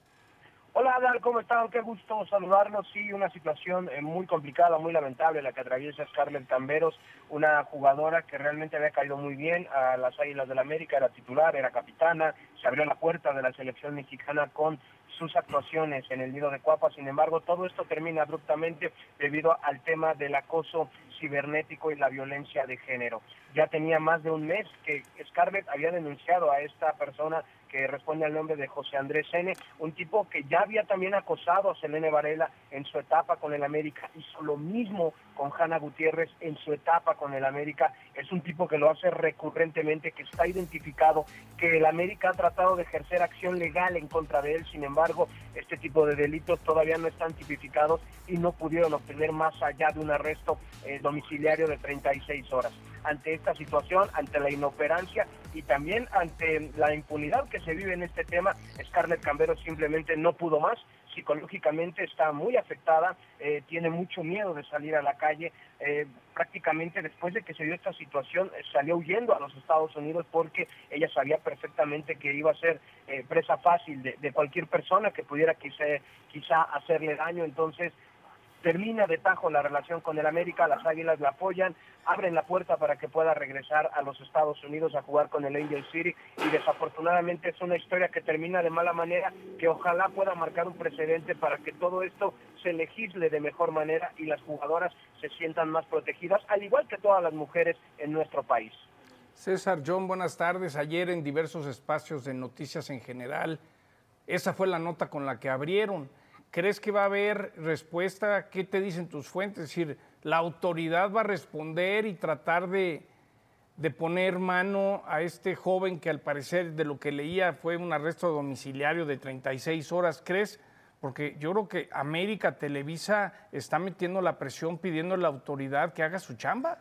J: Hola Adal, ¿cómo están? Qué gusto saludarlos. Sí, una situación eh, muy complicada, muy lamentable la que atraviesa Scarlett Camberos, una jugadora que realmente había caído muy bien a las Águilas del América, era titular, era capitana, se abrió la puerta de la selección mexicana con sus actuaciones en el Nido de Cuapa. Sin embargo, todo esto termina abruptamente debido al tema del acoso cibernético y la violencia de género. Ya tenía más de un mes que Scarlett había denunciado a esta persona que responde al nombre de José Andrés N., un tipo que ya había también acosado a Selene Varela en su etapa con el América, hizo lo mismo con Hanna Gutiérrez en su etapa con el América. Es un tipo que lo hace recurrentemente, que está identificado, que el América ha tratado de ejercer acción legal en contra de él. Sin embargo, este tipo de delitos todavía no están tipificados y no pudieron obtener más allá de un arresto eh, domiciliario de treinta y seis horas. Ante esta situación, ante la inoperancia y también ante la impunidad que se vive en este tema, Scarlett Camberos simplemente no pudo más. Psicológicamente está muy afectada, eh, tiene mucho miedo de salir a la calle. Eh, prácticamente después de que se dio esta situación eh, salió huyendo a los Estados Unidos porque ella sabía perfectamente que iba a ser eh, presa fácil de, de cualquier persona que pudiera quizá, quizá hacerle daño. Entonces termina de tajo la relación con el América, las Águilas la apoyan, abren la puerta para que pueda regresar a los Estados Unidos a jugar con el Angel City, y desafortunadamente es una historia que termina de mala manera, que ojalá pueda marcar un precedente para que todo esto se legisle de mejor manera y las jugadoras se sientan más protegidas, al igual que todas las mujeres en nuestro país.
D: César, John, buenas tardes. Ayer en diversos espacios de noticias en general, esa fue la nota con la que abrieron. ¿Crees que va a haber respuesta? ¿Qué te dicen tus fuentes? Es decir, ¿la autoridad va a responder y tratar de, de poner mano a este joven que al parecer, de lo que leía, fue un arresto domiciliario de treinta y seis horas? ¿Crees? Porque yo creo que América, Televisa, está metiendo la presión pidiendo a la autoridad que haga su chamba.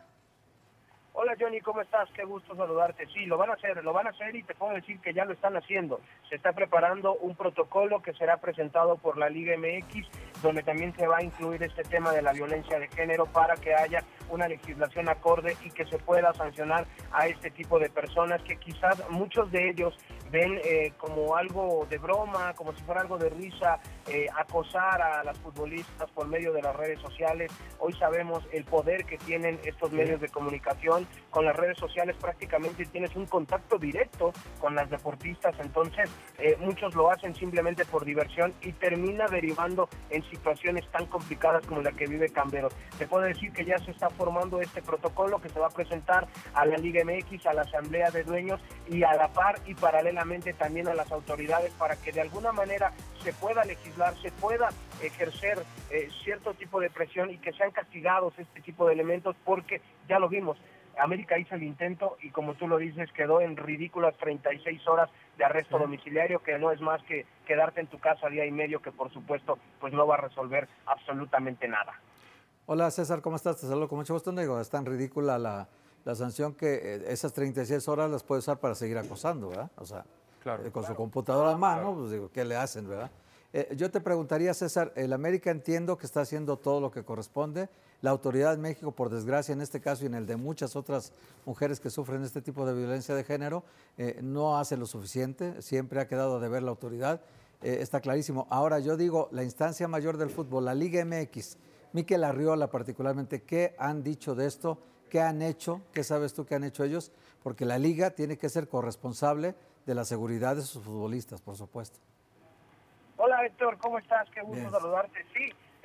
J: Hola Johnny, ¿cómo estás? Qué gusto saludarte. Sí, lo van a hacer, lo van a hacer y te puedo decir que ya lo están haciendo. Se está preparando un protocolo que será presentado por la Liga M X, donde también se va a incluir este tema de la violencia de género para que haya una legislación acorde y que se pueda sancionar a este tipo de personas que quizás muchos de ellos ven eh, como algo de broma, como si fuera algo de risa, eh, acosar a las futbolistas por medio de las redes sociales. Hoy sabemos el poder que tienen estos medios de comunicación. Con las redes sociales prácticamente tienes un contacto directo con las deportistas, entonces eh, muchos lo hacen simplemente por diversión y termina derivando en situaciones tan complicadas como la que vive Camberos. Te puedo decir que ya se está formando este protocolo que se va a presentar a la Liga M X, a la Asamblea de Dueños y a la par y paralelamente también a las autoridades para que de alguna manera se pueda legislar, se pueda ejercer eh, cierto tipo de presión y que sean castigados este tipo de elementos, porque ya lo vimos. América hizo el intento y, como tú lo dices, quedó en ridículas treinta y seis horas de arresto sí. domiciliario, que no es más que quedarte en tu casa día y medio, que por supuesto pues no va a resolver absolutamente nada.
F: Hola César, ¿cómo estás? Te saludo con mucho gusto. Digo, es tan ridícula la, la sanción que eh, esas treinta y seis horas las puede usar para seguir acosando, ¿verdad? O sea, claro, eh, con claro. su computadora en mano, claro. pues digo, ¿qué le hacen, verdad? Eh, yo te preguntaría, César, el América entiendo que está haciendo todo lo que corresponde. La autoridad en México, por desgracia, en este caso y en el de muchas otras mujeres que sufren este tipo de violencia de género, eh, no hace lo suficiente, siempre ha quedado a deber la autoridad, eh, está clarísimo. Ahora yo digo, la instancia mayor del fútbol, la Liga M X, Mikel Arriola particularmente, ¿qué han dicho de esto? ¿Qué han hecho? ¿Qué sabes tú que han hecho ellos? Porque la Liga tiene que ser corresponsable de la seguridad de sus futbolistas, por supuesto.
J: Hola Héctor, ¿cómo estás? Qué gusto
F: Bien.
J: saludarte. Sí,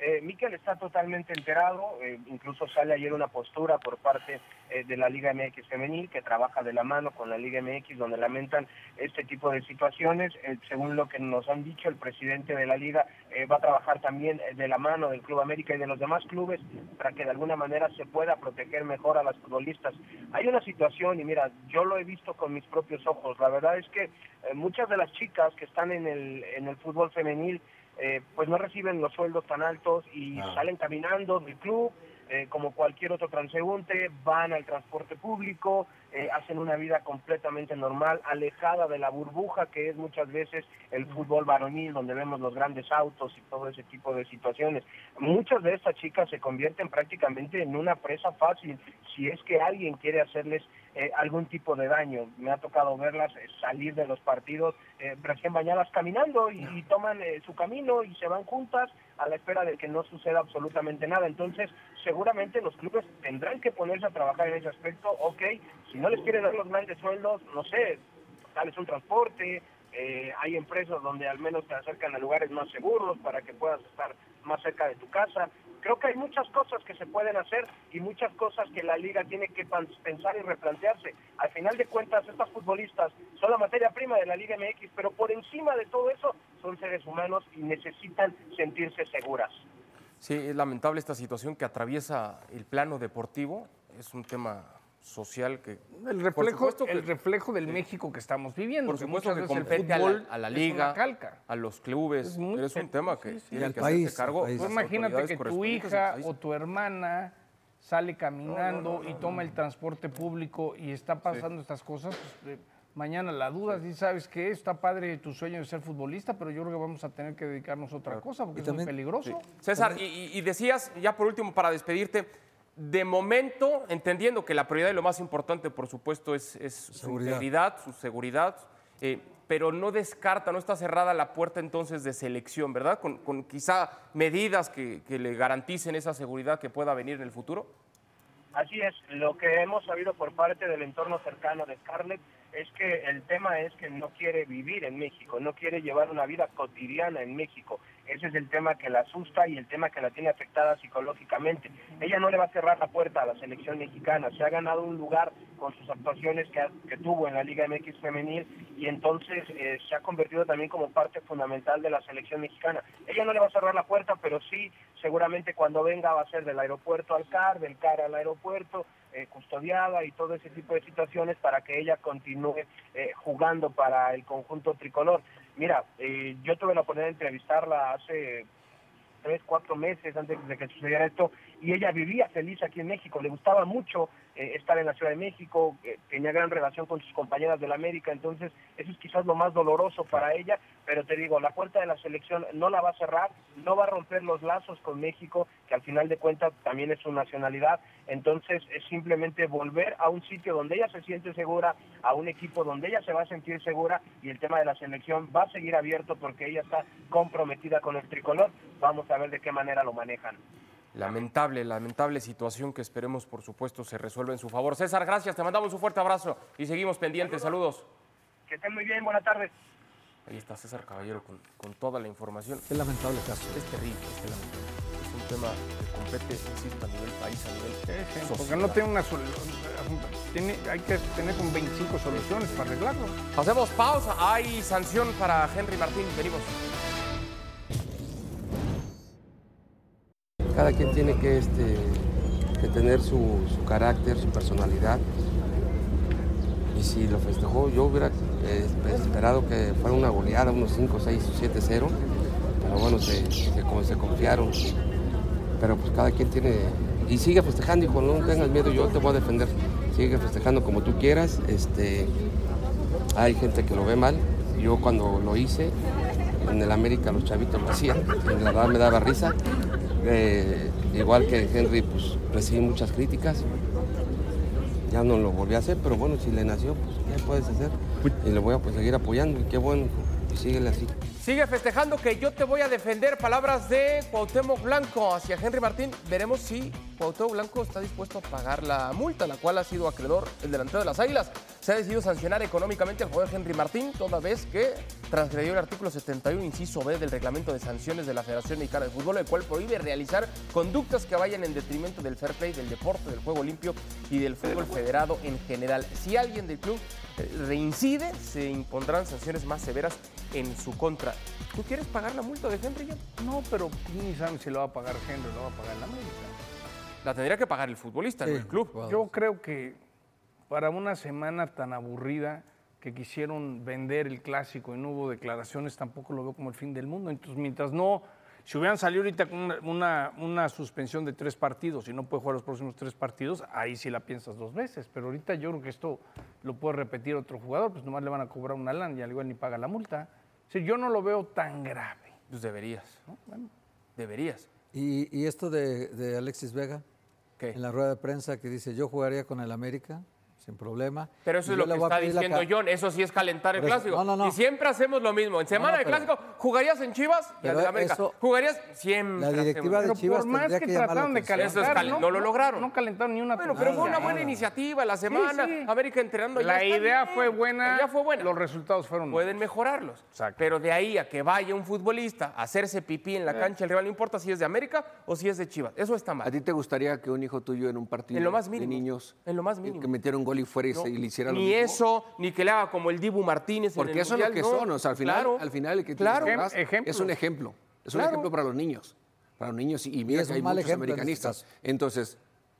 J: Eh, Mikel está totalmente enterado, eh, incluso sale ayer una postura por parte eh, de la Liga M X Femenil, que trabaja de la mano con la Liga M X, donde lamentan este tipo de situaciones. Eh, según lo que nos han dicho, el presidente de la Liga eh, va a trabajar también de la mano del Club América y de los demás clubes para que de alguna manera se pueda proteger mejor a las futbolistas. Hay una situación, y mira, yo lo he visto con mis propios ojos, la verdad es que eh, muchas de las chicas que están en el, en el fútbol femenil, Eh, pues no reciben los sueldos tan altos y ah. salen caminando del club, eh, como cualquier otro transeúnte, van al transporte público, eh, hacen una vida completamente normal, alejada de la burbuja que es muchas veces el fútbol varonil, donde vemos los grandes autos y todo ese tipo de situaciones. Muchas de estas chicas se convierten prácticamente en una presa fácil si es que alguien quiere hacerles eh, algún tipo de daño. Me ha tocado verlas eh, salir de los partidos eh, recién bañadas caminando y, y toman eh, su camino y se van juntas a la espera de que no suceda absolutamente nada. Entonces, seguramente los clubes tendrán que ponerse a trabajar en ese aspecto. Ok, si no les quieren dar los grandes sueldos, no sé, darles un transporte, eh, hay empresas donde al menos te acercan a lugares más seguros para que puedas estar más cerca de tu casa. Creo que hay muchas cosas que se pueden hacer y muchas cosas que la liga tiene que pensar y replantearse. Al final de cuentas, estas futbolistas son la materia prima de la Liga M X, pero por encima de todo eso son seres humanos y necesitan sentirse seguras.
C: Sí, es lamentable esta situación que atraviesa el plano deportivo. Es un tema social que...
D: El reflejo, que, el reflejo del sí. México que estamos viviendo.
C: Por supuesto que, que compete a la, a la liga, a los clubes. Es, muy, es un tema que
D: sí, sí.
C: tiene que
D: país,
C: hacerse cargo.
D: Pues imagínate que tu hija o tu hermana sale caminando no, no, no, y toma el transporte público y está pasando sí. estas cosas. Pues, mañana la dudas y sabes que está padre tu sueño de ser futbolista, pero yo creo que vamos a tener que dedicarnos a otra cosa porque es también, muy peligroso.
C: Sí. César, y, y decías, ya por último, para despedirte, de momento, entendiendo que la prioridad y lo más importante, por supuesto, es, es su integridad, su seguridad, eh, pero no descarta, no está cerrada la puerta entonces de selección, ¿verdad? Con, con quizá medidas que, que le garanticen esa seguridad que pueda venir en el futuro.
J: Así es, lo que hemos sabido por parte del entorno cercano de Scarlett es que el tema es que no quiere vivir en México, no quiere llevar una vida cotidiana en México. Ese es el tema que la asusta y el tema que la tiene afectada psicológicamente. Ella no le va a cerrar la puerta a la selección mexicana, se ha ganado un lugar con sus actuaciones que, ha, que tuvo en la Liga M X femenil y entonces eh, se ha convertido también como parte fundamental de la selección mexicana. Ella no le va a cerrar la puerta, pero sí, seguramente cuando venga va a ser del aeropuerto al C A R, del C A R al aeropuerto, Eh, custodiada y todo ese tipo de situaciones para que ella continúe eh, jugando para el conjunto tricolor. Mira, eh, yo tuve la oportunidad de entrevistarla hace tres, cuatro meses antes de que sucediera esto y ella vivía feliz aquí en México, le gustaba mucho eh, estar en la Ciudad de México, eh, tenía gran relación con sus compañeras de la América, entonces eso es quizás lo más doloroso para ella, pero te digo, la puerta de la selección no la va a cerrar, no va a romper los lazos con México, que al final de cuentas también es su nacionalidad, entonces es simplemente volver a un sitio donde ella se siente segura, a un equipo donde ella se va a sentir segura y el tema de la selección va a seguir abierto porque ella está comprometida con el tricolor, vamos a ver de qué manera lo manejan.
C: Lamentable, lamentable situación que esperemos, por supuesto, se resuelva en su favor. César, gracias, te mandamos un fuerte abrazo y seguimos pendientes. Saludos. Saludos.
J: Que estén muy bien, buenas tardes.
C: Ahí está César Caballero con, con toda la información.
F: Qué lamentable caso.
C: Es terrible, es lamentable. Es un tema que compete, insisto, a nivel país, a nivel
D: sí, sí, porque no tiene una solución. Tiene, hay que tener como veinticinco soluciones para arreglarlo.
C: Hacemos pausa. Hay sanción para Henry Martín. Venimos.
K: Cada quien tiene que, este, que tener su, su carácter, su personalidad. Y si lo festejó, yo hubiera eh, esperado que fuera una goleada, unos cinco, seis, siete cero. Pero bueno, se, se, como se confiaron. Pero pues cada quien tiene... Y sigue festejando, hijo, no tengas miedo, yo te voy a defender. Sigue festejando como tú quieras. Este, hay gente que lo ve mal. Yo cuando lo hice, en el América los chavitos lo hacían. La verdad me daba risa. Eh, igual que Henry, pues recibí muchas críticas. Ya no lo volví a hacer, pero bueno, si le nació, pues ¿qué puedes hacer? Y le voy a pues, seguir apoyando. Y qué bueno, y síguele así.
C: Sigue festejando que yo te voy a defender. Palabras de Cuauhtémoc Blanco hacia Henry Martín. Veremos si Cuauhtémoc Blanco está dispuesto a pagar la multa, la cual ha sido acreedor el delantero de las Águilas. Se ha decidido sancionar económicamente al jugador Henry Martín, toda vez que transgredió el artículo setenta y uno, inciso B, del reglamento de sanciones de la Federación Mexicana de Fútbol, el cual prohíbe realizar conductas que vayan en detrimento del fair play, del deporte, del juego limpio y del fútbol federado en general. Si alguien del club reincide, se impondrán sanciones más severas en su contra. ¿Tú quieres pagar la multa de Henry?
D: No, pero ni saben si lo va a pagar Henry o lo va a pagar la América.
C: La tendría que pagar el futbolista, sí, no el club.
D: Wow. Yo creo que para una semana tan aburrida que quisieron vender el clásico y no hubo declaraciones, tampoco lo veo como el fin del mundo. Entonces, mientras no, si hubieran salido ahorita con una, una, una suspensión de tres partidos y no puede jugar los próximos tres partidos, ahí sí la piensas dos veces. Pero ahorita yo creo que esto lo puede repetir otro jugador, pues nomás le van a cobrar una lana y al igual ni paga la multa. O sea, yo no lo veo tan grave.
C: Pues deberías, ¿no? Bueno, deberías.
F: ¿Y, y esto de, de Alexis Vega? ¿Qué? En la rueda de prensa que dice, yo jugaría con el América sin problema.
C: Pero eso es lo que está diciendo John, eso sí es calentar el clásico. No, no, no. Y siempre hacemos lo mismo. En semana de clásico, ¿jugarías en Chivas? Y al de América. Eso, ¿jugarías? Siempre.
F: La directiva de Chivas
D: por más que, que trataron de calentar,
C: cal... no, no lo lograron.
D: No calentaron ni una.
C: Bueno, pero fue una buena nada. iniciativa la semana. Sí, sí. América entrenando.
D: La
C: ya
D: idea fue buena.
C: Ya fue buena.
D: Los resultados fueron.
C: Pueden mejorarlos. Exacto. Pero de ahí a que vaya un futbolista a hacerse pipí en la cancha, el rival, no importa si es de América o si es de Chivas. Eso está mal.
E: ¿A ti te gustaría que un hijo tuyo en un partido
C: en lo más mínimo,
E: de niños
C: en lo más mínimo.
E: que metiera un gol y fuera y
C: no.
E: se le hiciera lo
C: Ni
E: mismo?
C: eso, ni que le haga como el Dibu Martínez.
E: Porque
C: en el
E: eso
C: mundial,
E: es lo que
C: no.
E: son. O sea, al final,
C: claro,
E: al final el que
C: claro.
E: tiene más es un ejemplo. Es
C: claro.
E: un ejemplo para los niños. Para los niños. Y mira
F: y
E: que hay muchos americanistas.
F: En
E: Entonces,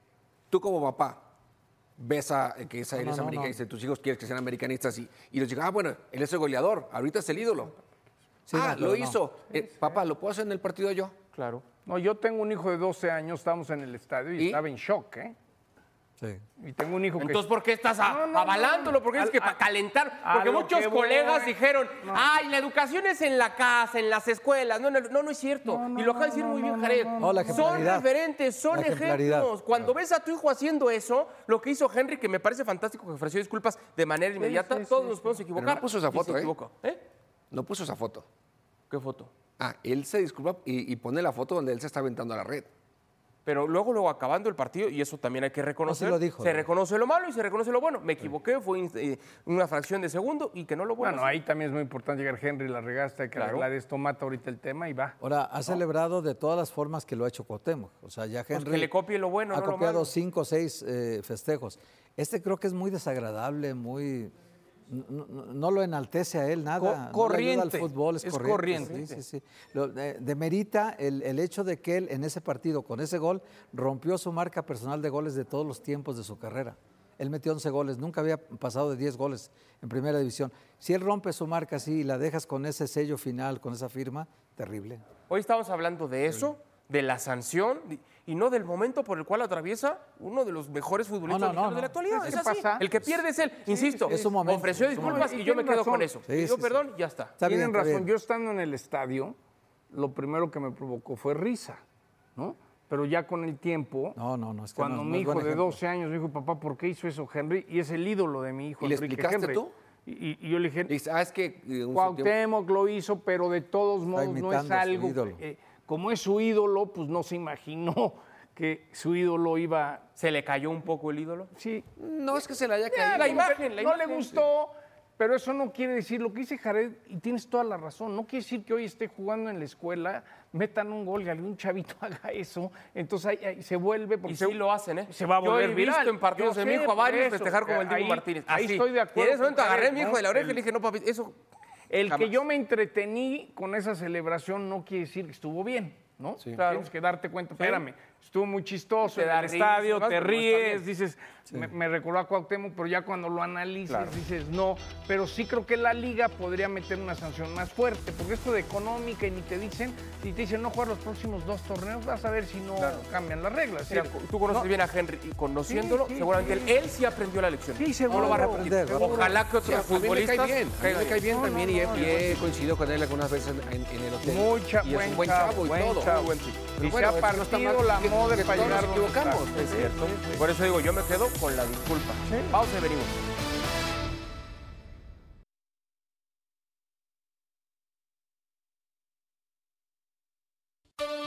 E: tú como papá ves a, que esa
F: no,
E: eres
F: no,
E: americanista
F: no.
E: y tus hijos quieren que sean americanistas y, y los dices, ah, bueno, él es el goleador, ahorita es el ídolo. Sí, ah, no, lo no. hizo. Eh, sí, papá, ¿lo puedo hacer en el partido yo?
C: Claro.
D: No, yo tengo un hijo de doce años, estábamos en el estadio y, ¿Y? estaba en shock, ¿eh?
F: Sí.
D: Y tengo un hijo que...
C: Entonces, ¿por qué estás a, no, no, avalándolo? ¿Por qué es que para calentar? Porque muchos colegas voy. dijeron, no. ay, la educación es en la casa, en las escuelas. No, no, no, no es cierto. No, no, y lo acaba de decir
D: no,
C: muy
D: no,
C: bien, Jared.
D: no,
F: no, no.
C: Son referentes, son
F: la
C: ejemplos. Cuando ves a tu hijo haciendo eso, lo que hizo Henry, que me parece fantástico, que ofreció disculpas de manera inmediata, sí, sí, todos sí, nos podemos sí. equivocar.
E: Pero no puso esa foto, ¿eh?
C: ¿eh?
E: No puso esa foto.
C: ¿Qué foto?
E: Ah, él se disculpa y, y pone la foto donde él se está aventando a la red.
C: Pero luego, luego acabando el partido, y eso también hay que reconocer,
F: no, sí lo dijo,
C: se
F: ¿no?
C: reconoce lo malo y se reconoce lo bueno. Me equivoqué, fue eh, una fracción de segundo y que no lo bueno.
D: Bueno, ahí también es muy importante llegar Henry, la regaste, hay que claro. arreglar esto, mata ahorita el tema y va.
F: Ahora, ha ¿no? celebrado de todas las formas que lo ha hecho Cuauhtémoc. O sea, ya Henry...
C: Pues que le copie lo bueno,
F: Ha
C: no
F: copiado
C: lo malo.
F: cinco o seis eh, festejos. Este creo que es muy desagradable, muy... No, no, no lo enaltece a él nada.
D: Co corriente.
F: No le ayuda al fútbol, es,
D: es
F: corriente.
D: corriente.
F: Sí, sí, sí. Lo, de, demerita el, el hecho de que él en ese partido, con ese gol, rompió su marca personal de goles de todos los tiempos de su carrera. Él metió once goles, nunca había pasado de diez goles en primera división. Si él rompe su marca así y la dejas con ese sello final, con esa firma, terrible.
C: Hoy estamos hablando de eso, de la sanción y no del momento por el cual atraviesa uno de los mejores futbolistas
F: no, no, no,
C: de la actualidad.
D: ¿Qué
C: es así.
D: Pasa?
C: El que pierde es él. Insisto,
F: sí, es un momento,
C: ofreció disculpas y yo me quedo
D: razón.
C: con eso.
F: Sí,
C: Pidió
F: sí,
C: perdón
F: sí.
C: y ya está.
F: está
D: Tienen
F: bien, está
D: razón.
F: bien.
D: Yo estando en el estadio, lo primero que me provocó fue risa, ¿no? Pero ya con el tiempo,
F: no, no, no, es que
D: cuando
F: no,
D: mi
F: no es
D: hijo
F: buen
D: de
F: ejemplo.
D: doce años me dijo, papá, ¿por qué hizo eso Henry? Y es el ídolo de mi hijo,
E: ¿Y le
D: Enrique
E: explicaste
D: Henry.
E: tú?
D: Y, y, y yo le dije,
E: Dice, ah, es que eh, un
D: Cuauhtémoc lo hizo, pero de todos modos no es
F: imitando a su
D: algo...
F: ídolo.
D: Eh, como es su ídolo, pues no se imaginó que su ídolo iba...
C: ¿Se le cayó un poco el ídolo?
D: Sí.
E: No es que se le haya caído.
C: la imagen, la
D: no
C: imagen.
D: le gustó, pero eso no quiere decir, lo que dice Jared, y tienes toda la razón, no quiere decir que hoy esté jugando en la escuela, metan un gol, que algún chavito haga eso, entonces ahí, ahí se vuelve... Porque
C: Y
D: se,
C: sí lo hacen, ¿eh?
D: Se va a volver
C: Yo he
D: viral.
C: visto en partidos
D: Yo
C: de mi
D: sé,
C: hijo a varios
D: por eso,
C: festejar como el Dibu
D: ahí-
C: Martínez.
D: Ahí
C: Así.
D: estoy de acuerdo.
C: Y en ese momento
D: con
C: agarré a
D: Jared,
C: mi hijo
D: ¿no?
C: de la oreja y
D: El-
C: le dije, no, papi, eso...
D: El
C: jamás.
D: que yo me entretení con esa celebración no quiere decir que estuvo bien, ¿no?
E: Sí.
C: Claro.
D: Tienes que darte cuenta, espérame, estuvo muy chistoso
C: Te
D: en
C: da
D: el
C: risa,
D: estadio,
C: además,
D: te
C: pero no está
D: ríes,
C: bien.
D: dices, me, me recordó a Cuauhtémoc, pero ya cuando lo analices
C: Claro.
D: dices no. Pero sí creo que la liga podría meter una sanción más fuerte, porque esto de económica y ni te dicen, si te dicen no jugar los próximos dos torneos, vas a ver si no
C: Claro.
D: cambian las reglas.
C: Mira,
D: Sí,
C: tú conoces
D: no,
C: bien a Henry y conociéndolo,
D: Sí, sí,
C: seguramente
D: sí.
C: Él, él sí aprendió la lección.
D: Sí, seguro.
C: No lo va a
F: Va a
C: repetir.
F: aprender, va a
C: Ojalá que
E: Sí, a
C: otros
E: mí me
C: futbolistas...
E: cae bien, a mí me cae bien
D: No,
E: también
D: no,
E: y he,
D: no,
E: y he coincidido con él algunas veces en, en- en el hotel.
D: Mucha,
E: y es
D: buen
E: un buen
D: chavo,
E: chavo y
D: buen
E: todo.
D: chavo.
E: Muy buen chico.
D: Y
E: Pero
D: se ha
E: bueno, eso no está
D: partido
E: mal,
D: la
E: que-
D: moda
E: que
D: para
E: todos
D: llegar
E: nos
D: donde está.
E: equivocamos.
C: Es cierto. Por eso digo, yo me quedo con la disculpa. Pausa y venimos.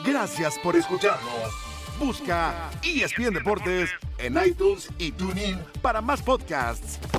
A: Gracias por escucharnos. Busca E S P N Deportes en iTunes y TuneIn para más podcasts.